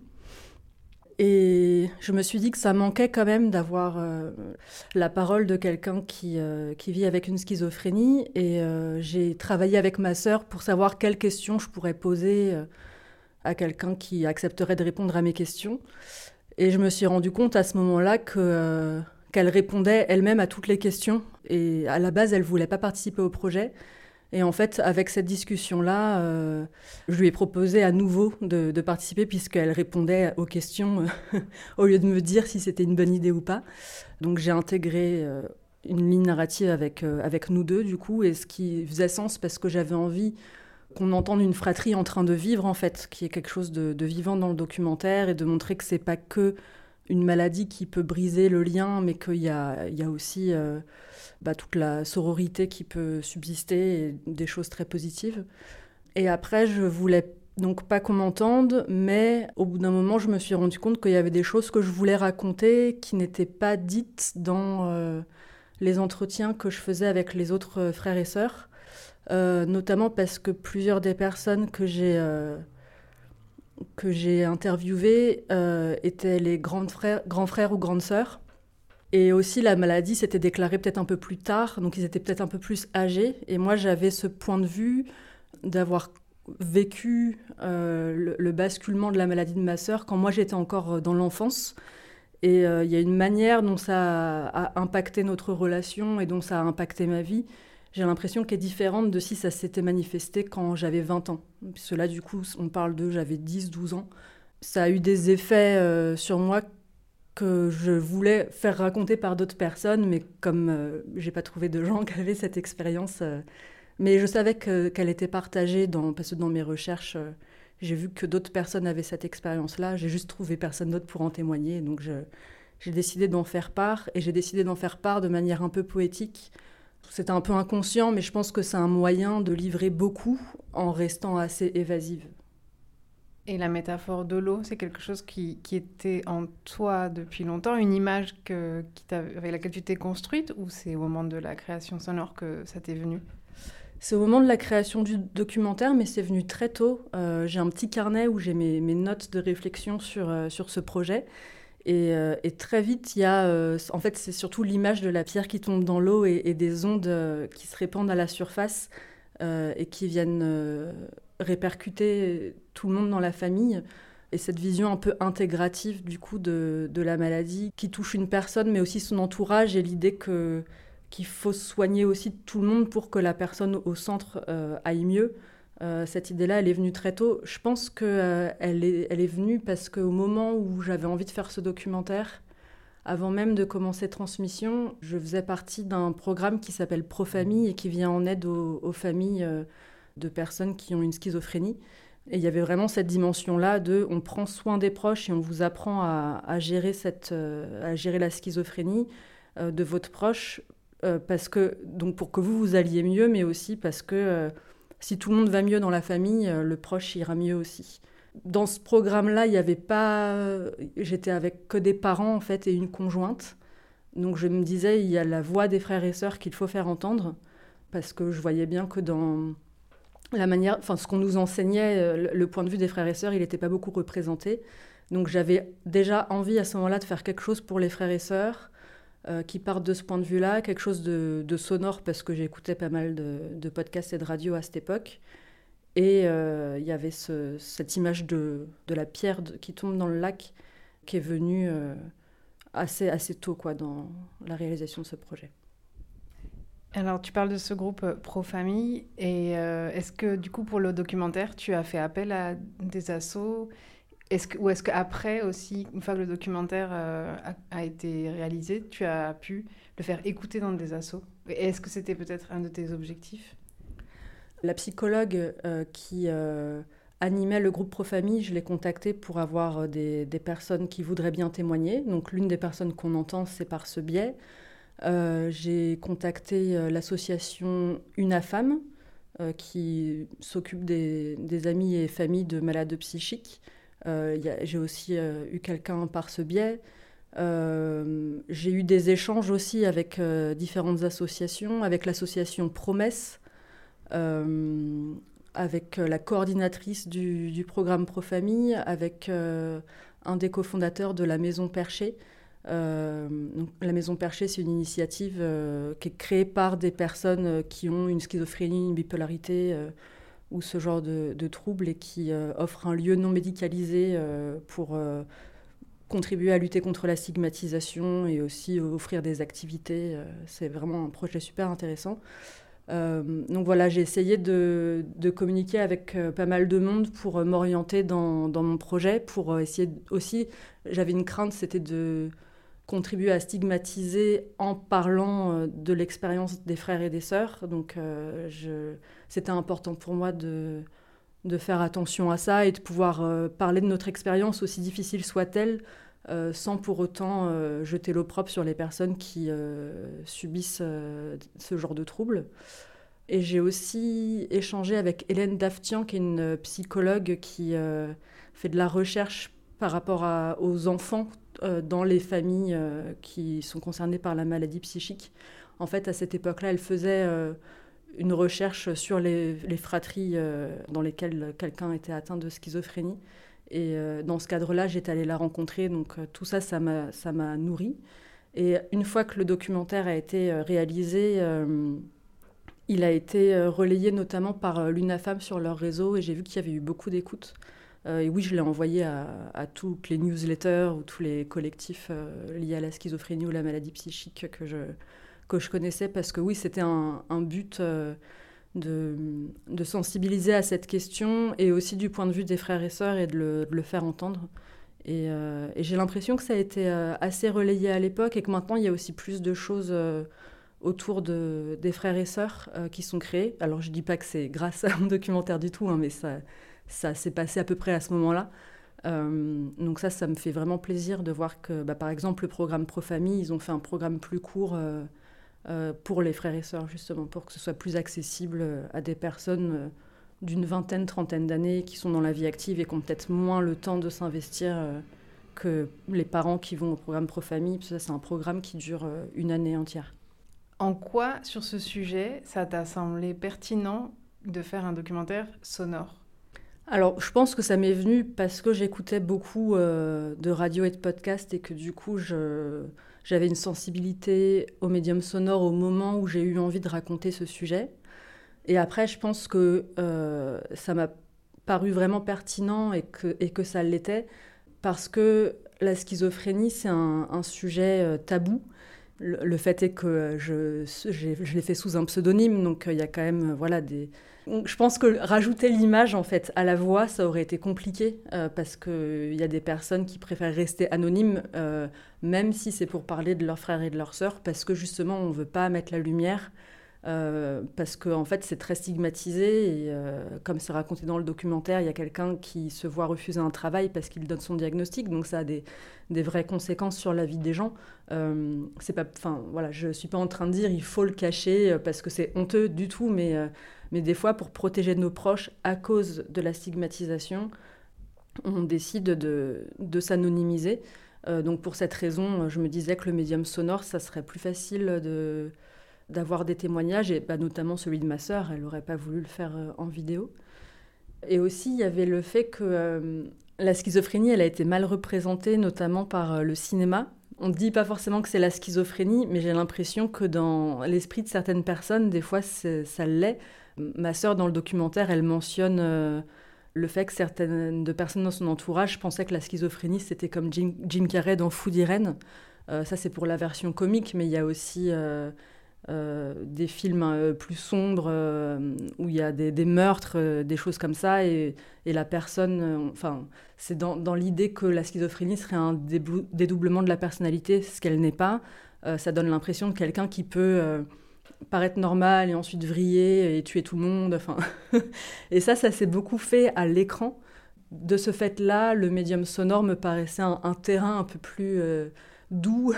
[SPEAKER 7] Et je me suis dit que ça manquait quand même d'avoir euh, la parole de quelqu'un qui, euh, qui vit avec une schizophrénie. Et euh, j'ai travaillé avec ma sœur pour savoir quelles questions je pourrais poser euh, à quelqu'un qui accepterait de répondre à mes questions. Et je me suis rendu compte à ce moment-là que, euh, qu'elle répondait elle-même à toutes les questions. Et à la base, elle ne voulait pas participer au projet. Et en fait, avec cette discussion-là, euh, je lui ai proposé à nouveau de, de participer puisqu'elle répondait aux questions euh, au lieu de me dire si c'était une bonne idée ou pas. Donc j'ai intégré euh, une ligne narrative avec, euh, avec nous deux, du coup, et ce qui faisait sens parce que j'avais envie qu'on entende une fratrie en train de vivre, en fait, qui est quelque chose de, de vivant dans le documentaire, et de montrer que c'est pas que une maladie qui peut briser le lien, mais qu'il y a, il y a aussi... Euh, Bah, toute la sororité qui peut subsister et des choses très positives. Et après, je voulais donc pas qu'on m'entende, mais au bout d'un moment, je me suis rendu compte qu'il y avait des choses que je voulais raconter qui n'étaient pas dites dans euh, les entretiens que je faisais avec les autres frères et sœurs, euh, notamment parce que plusieurs des personnes que j'ai, euh, que j'ai interviewées euh, étaient les grands frères, grands frères ou grandes sœurs. Et aussi, la maladie s'était déclarée peut-être un peu plus tard, donc ils étaient peut-être un peu plus âgés. Et moi, j'avais ce point de vue d'avoir vécu euh, le, le basculement de la maladie de ma sœur quand moi, j'étais encore dans l'enfance. Et il euh, y a une manière dont ça a, a impacté notre relation et dont ça a impacté ma vie. J'ai l'impression qu'elle est différente de si ça s'était manifesté quand j'avais vingt ans. Parce que là, du coup, on parle de j'avais dix douze ans. Ça a eu des effets euh, sur moi que je voulais faire raconter par d'autres personnes, mais comme euh, j'ai pas trouvé de gens qui avaient cette expérience, euh, mais je savais que, qu'elle était partagée, dans, parce que dans mes recherches, euh, j'ai vu que d'autres personnes avaient cette expérience-là, j'ai juste trouvé personne d'autre pour en témoigner, donc je, j'ai décidé d'en faire part, et j'ai décidé d'en faire part de manière un peu poétique. C'était un peu inconscient, mais je pense que c'est un moyen de livrer beaucoup en restant assez évasive.
[SPEAKER 13] Et la métaphore de l'eau, c'est quelque chose qui, qui était en toi depuis longtemps, une image que, qui avec laquelle tu t'es construite, ou c'est au moment de la création sonore que ça t'est venu ?
[SPEAKER 7] C'est au moment de la création du documentaire, mais c'est venu très tôt. Euh, j'ai un petit carnet où j'ai mes, mes notes de réflexion sur, euh, sur ce projet. Et, euh, et très vite, il y a... Euh, en fait, c'est surtout l'image de la pierre qui tombe dans l'eau et, et des ondes euh, qui se répandent à la surface euh, et qui viennent... Euh, répercuter tout le monde dans la famille, et cette vision un peu intégrative du coup de, de la maladie qui touche une personne mais aussi son entourage, et l'idée que, qu'il faut soigner aussi tout le monde pour que la personne au centre euh, aille mieux. Euh, cette idée-là, elle est venue très tôt. Je pense qu'elle euh, est, elle est venue parce qu'au moment où j'avais envie de faire ce documentaire, avant même de commencer Transmission, je faisais partie d'un programme qui s'appelle Pro-Famille et qui vient en aide aux, aux familles euh, de personnes qui ont une schizophrénie. Et il y avait vraiment cette dimension-là de on prend soin des proches et on vous apprend à, à, gérer, cette, euh, à gérer la schizophrénie euh, de votre proche, euh, parce que, donc pour que vous, vous alliez mieux, mais aussi parce que euh, si tout le monde va mieux dans la famille, euh, le proche ira mieux aussi. Dans ce programme-là, il y avait pas... J'étais avec que des parents, en fait, et une conjointe. Donc je me disais, il y a la voix des frères et sœurs qu'il faut faire entendre, parce que je voyais bien que dans... La manière, enfin, ce qu'on nous enseignait, le, le point de vue des frères et sœurs, il n'était pas beaucoup représenté. Donc j'avais déjà envie à ce moment-là de faire quelque chose pour les frères et sœurs euh, qui partent de ce point de vue-là, quelque chose de, de sonore, parce que j'écoutais pas mal de, de podcasts et de radio à cette époque. Et il euh, y avait ce, cette image de, de la pierre de, qui tombe dans le lac qui est venue euh, assez, assez tôt quoi, dans la réalisation de ce projet.
[SPEAKER 13] Alors, tu parles de ce groupe Pro-Famille, et euh, est-ce que, du coup, pour le documentaire, tu as fait appel à des assos, est-ce que, ou est-ce qu'après aussi, une fois que le documentaire euh, a, a été réalisé, tu as pu le faire écouter dans des assos ? Et est-ce que c'était peut-être un de tes objectifs ?
[SPEAKER 7] La psychologue euh, qui euh, animait le groupe Pro-Famille, je l'ai contactée pour avoir des, des personnes qui voudraient bien témoigner. Donc, l'une des personnes qu'on entend, c'est par ce biais. Euh, j'ai contacté euh, l'association Unafam euh, qui s'occupe des, des amis et familles de malades psychiques. Euh, y a, j'ai aussi euh, eu quelqu'un par ce biais. Euh, j'ai eu des échanges aussi avec euh, différentes associations, avec l'association Promesse, euh, avec la coordinatrice du, du programme Pro-Famille, avec euh, un des cofondateurs de la Maison Perchée. Euh, donc, la Maison Perchée, c'est une initiative euh, qui est créée par des personnes qui ont une schizophrénie, une bipolarité euh, ou ce genre de, de troubles et qui euh, offre un lieu non médicalisé euh, pour euh, contribuer à lutter contre la stigmatisation et aussi offrir des activités. Euh, c'est vraiment un projet super intéressant. Euh, donc voilà, j'ai essayé de, de communiquer avec euh, pas mal de monde pour euh, m'orienter dans, dans mon projet, pour euh, essayer de, aussi, j'avais une crainte, c'était de contribuer à stigmatiser en parlant euh, de l'expérience des frères et des sœurs. Donc euh, je, c'était important pour moi de, de faire attention à ça et de pouvoir euh, parler de notre expérience, aussi difficile soit-elle, euh, sans pour autant euh, jeter l'opprobre sur les personnes qui euh, subissent euh, ce genre de troubles. Et j'ai aussi échangé avec Hélène Daftian, qui est une psychologue qui euh, fait de la recherche par rapport à, aux enfants euh, dans les familles euh, qui sont concernées par la maladie psychique. En fait, à cette époque-là, elle faisait euh, une recherche sur les, les fratries euh, dans lesquelles quelqu'un était atteint de schizophrénie. Et euh, dans ce cadre-là, j'étais allée la rencontrer. Donc euh, tout ça, ça m'a, ça m'a nourrie. Et une fois que le documentaire a été euh, réalisé, euh, il a été euh, relayé notamment par euh, l'UNAFAM sur leur réseau. Et j'ai vu qu'il y avait eu beaucoup d'écoutes. Euh, et oui, je l'ai envoyé à, à toutes les newsletters ou tous les collectifs euh, liés à la schizophrénie ou la maladie psychique que je, que je connaissais. Parce que oui, c'était un, un but... Euh, De, de sensibiliser à cette question et aussi du point de vue des frères et sœurs et de le, de le faire entendre. Et, euh, et j'ai l'impression que ça a été euh, assez relayé à l'époque et que maintenant il y a aussi plus de choses euh, autour de, des frères et sœurs euh, qui sont créées. Alors je ne dis pas que c'est grâce à un documentaire du tout, hein, mais ça, ça s'est passé à peu près à ce moment-là. Euh, donc ça, ça me fait vraiment plaisir de voir que, bah, par exemple, le programme Pro-Famille, ils ont fait un programme plus court euh, Euh, pour les frères et sœurs, justement, pour que ce soit plus accessible à des personnes euh, d'une vingtaine, trentaine d'années qui sont dans la vie active et qui ont peut-être moins le temps de s'investir euh, que les parents qui vont au programme Pro-Famille. Ça, c'est un programme qui dure euh, une année entière.
[SPEAKER 13] En quoi, sur ce sujet, ça t'a semblé pertinent de faire un documentaire sonore ?
[SPEAKER 7] Alors, je pense que ça m'est venu parce que j'écoutais beaucoup euh, de radio et de podcasts et que du coup, je... j'avais une sensibilité au médium sonore au moment où j'ai eu envie de raconter ce sujet. Et après, je pense que euh, ça m'a paru vraiment pertinent et que, et que ça l'était parce que la schizophrénie, c'est un, un sujet euh, tabou. Le, le fait est que je, j'ai, je l'ai fait sous un pseudonyme, donc il euh, y a quand même euh, voilà, des... Je pense que rajouter l'image en fait, à la voix, ça aurait été compliqué euh, parce qu'il y a des personnes qui préfèrent rester anonymes, euh, même si c'est pour parler de leurs frères et de leurs sœurs, parce que justement, on ne veut pas mettre la lumière, euh, parce qu'en en fait, c'est très stigmatisé. Et euh, comme c'est raconté dans le documentaire, il y a quelqu'un qui se voit refuser un travail parce qu'il donne son diagnostic, donc ça a des, des vraies conséquences sur la vie des gens. Euh, c'est pas, enfin, voilà, je ne suis pas en train de dire il faut le cacher parce que c'est honteux du tout, mais... Euh, Mais des fois, pour protéger nos proches à cause de la stigmatisation, on décide de, de s'anonymiser. Euh, donc pour cette raison, je me disais que le médium sonore, ça serait plus facile de, d'avoir des témoignages, et bah, notamment celui de ma sœur, elle n'aurait pas voulu le faire en vidéo. Et aussi, il y avait le fait que euh, la schizophrénie, elle a été mal représentée, notamment par le cinéma. On ne dit pas forcément que c'est la schizophrénie, mais j'ai l'impression que dans l'esprit de certaines personnes, des fois, c'est, ça l'est. Ma sœur, dans le documentaire, elle mentionne euh, le fait que certaines de personnes dans son entourage pensaient que la schizophrénie, c'était comme Jim, Jim Carrey dans Fou d'Irène. Euh, ça, c'est pour la version comique, mais il y a aussi euh, euh, des films euh, plus sombres euh, où il y a des, des meurtres, euh, des choses comme ça, et, et la personne... Euh, enfin, c'est dans, dans l'idée que la schizophrénie serait un déblou- dédoublement de la personnalité, ce qu'elle n'est pas. Euh, ça donne l'impression de quelqu'un qui peut... Euh, paraître normal et ensuite vriller et tuer tout le monde. Enfin et ça, ça s'est beaucoup fait à l'écran. De ce fait-là, le médium sonore me paraissait un, un terrain un peu plus euh, doux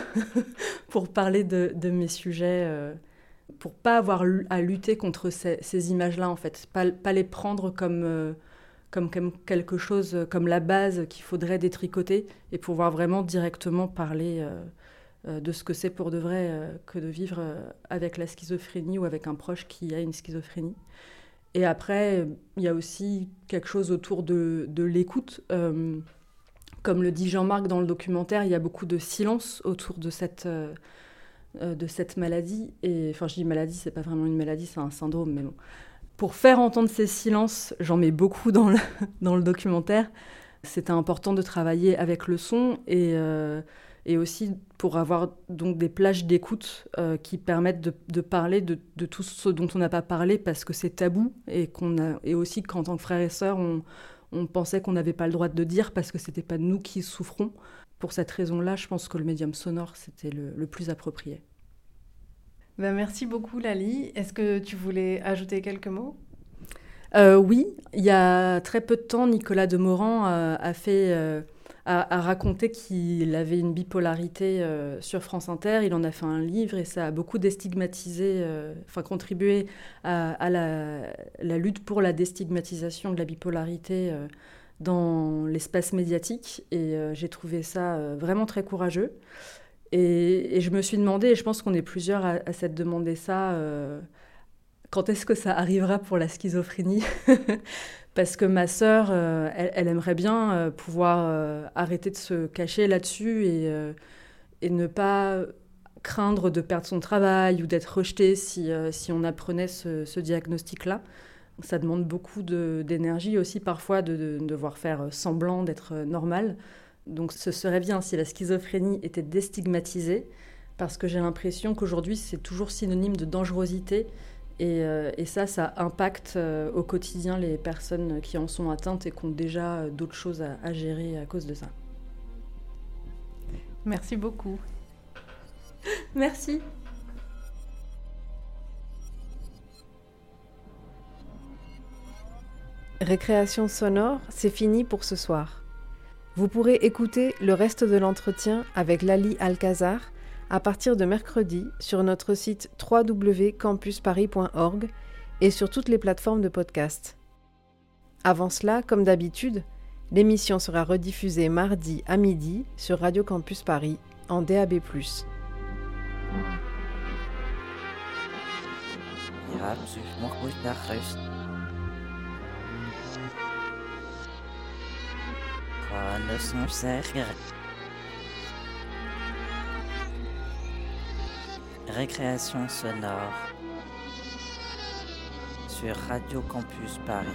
[SPEAKER 7] pour parler de, de mes sujets, euh, pour pas avoir à lutter contre ces, ces images-là, en fait. Pas, pas les prendre comme, euh, comme, comme quelque chose, comme la base qu'il faudrait détricoter et pouvoir vraiment directement parler euh, euh, de ce que c'est pour de vrai euh, que de vivre euh, avec la schizophrénie ou avec un proche qui a une schizophrénie. Et après, il y a aussi quelque chose autour de, de l'écoute. Euh, comme le dit Jean-Marc dans le documentaire, il y a beaucoup de silence autour de cette... Euh, de cette maladie, et enfin je dis maladie, c'est pas vraiment une maladie, c'est un syndrome, mais bon. Pour faire entendre ces silences, j'en mets beaucoup dans le, dans le documentaire, c'était important de travailler avec le son, et, euh, et aussi pour avoir donc des plages d'écoute euh, qui permettent de, de parler de, de tout ce dont on n'a pas parlé, parce que c'est tabou, et, qu'on a, et aussi qu'en tant que frères et sœurs, on, on pensait qu'on n'avait pas le droit de le dire, parce que c'était pas nous qui souffrons. Pour cette raison-là, je pense que le médium sonore, c'était le, le plus approprié.
[SPEAKER 13] Ben merci beaucoup, Lali. Est-ce que tu voulais ajouter quelques mots ?
[SPEAKER 7] euh, Oui, il y a très peu de temps, Nicolas Demorand euh, a, fait, euh, a, a raconté qu'il avait une bipolarité euh, sur France Inter. Il en a fait un livre et ça a beaucoup déstigmatisé, euh, enfin contribué à, à la, la lutte pour la déstigmatisation de la bipolarité euh, dans l'espace médiatique, et euh, j'ai trouvé ça euh, vraiment très courageux. Et, et je me suis demandé, et je pense qu'on est plusieurs à, à s'être demandé ça, euh, quand est-ce que ça arrivera pour la schizophrénie ? Parce que ma sœur, euh, elle, elle aimerait bien euh, pouvoir euh, arrêter de se cacher là-dessus et, euh, et ne pas craindre de perdre son travail ou d'être rejetée si, euh, si on apprenait ce, ce diagnostic-là. Ça demande beaucoup de, d'énergie aussi parfois de, de, de devoir faire semblant d'être normal. Donc ce serait bien si la schizophrénie était déstigmatisée, parce que j'ai l'impression qu'aujourd'hui c'est toujours synonyme de dangerosité, et, euh, et ça, ça impacte euh, au quotidien les personnes qui en sont atteintes et qui ont déjà euh, d'autres choses à, à gérer à cause de ça.
[SPEAKER 13] Merci beaucoup.
[SPEAKER 7] Merci.
[SPEAKER 2] Récréation sonore, c'est fini pour ce soir. Vous pourrez écouter le reste de l'entretien avec Lali Alcazar à partir de mercredi sur notre site w w w point campus paris point org et sur toutes les plateformes de podcast. Avant cela, comme d'habitude, l'émission sera rediffusée mardi à midi sur Radio Campus Paris en D A B plus.
[SPEAKER 6] Ja, psych nog goed naar rust. Gewoon de soms zeggen. Récréation sonore sur Radio Campus Paris.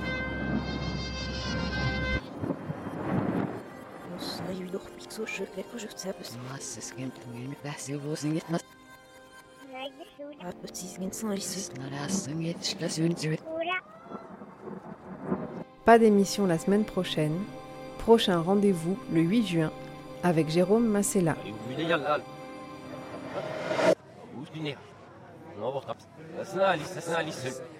[SPEAKER 2] Pas d'émission la semaine prochaine. Prochain rendez-vous le huit juin avec Jérôme Massella.
[SPEAKER 1] Snarlis, snarlis.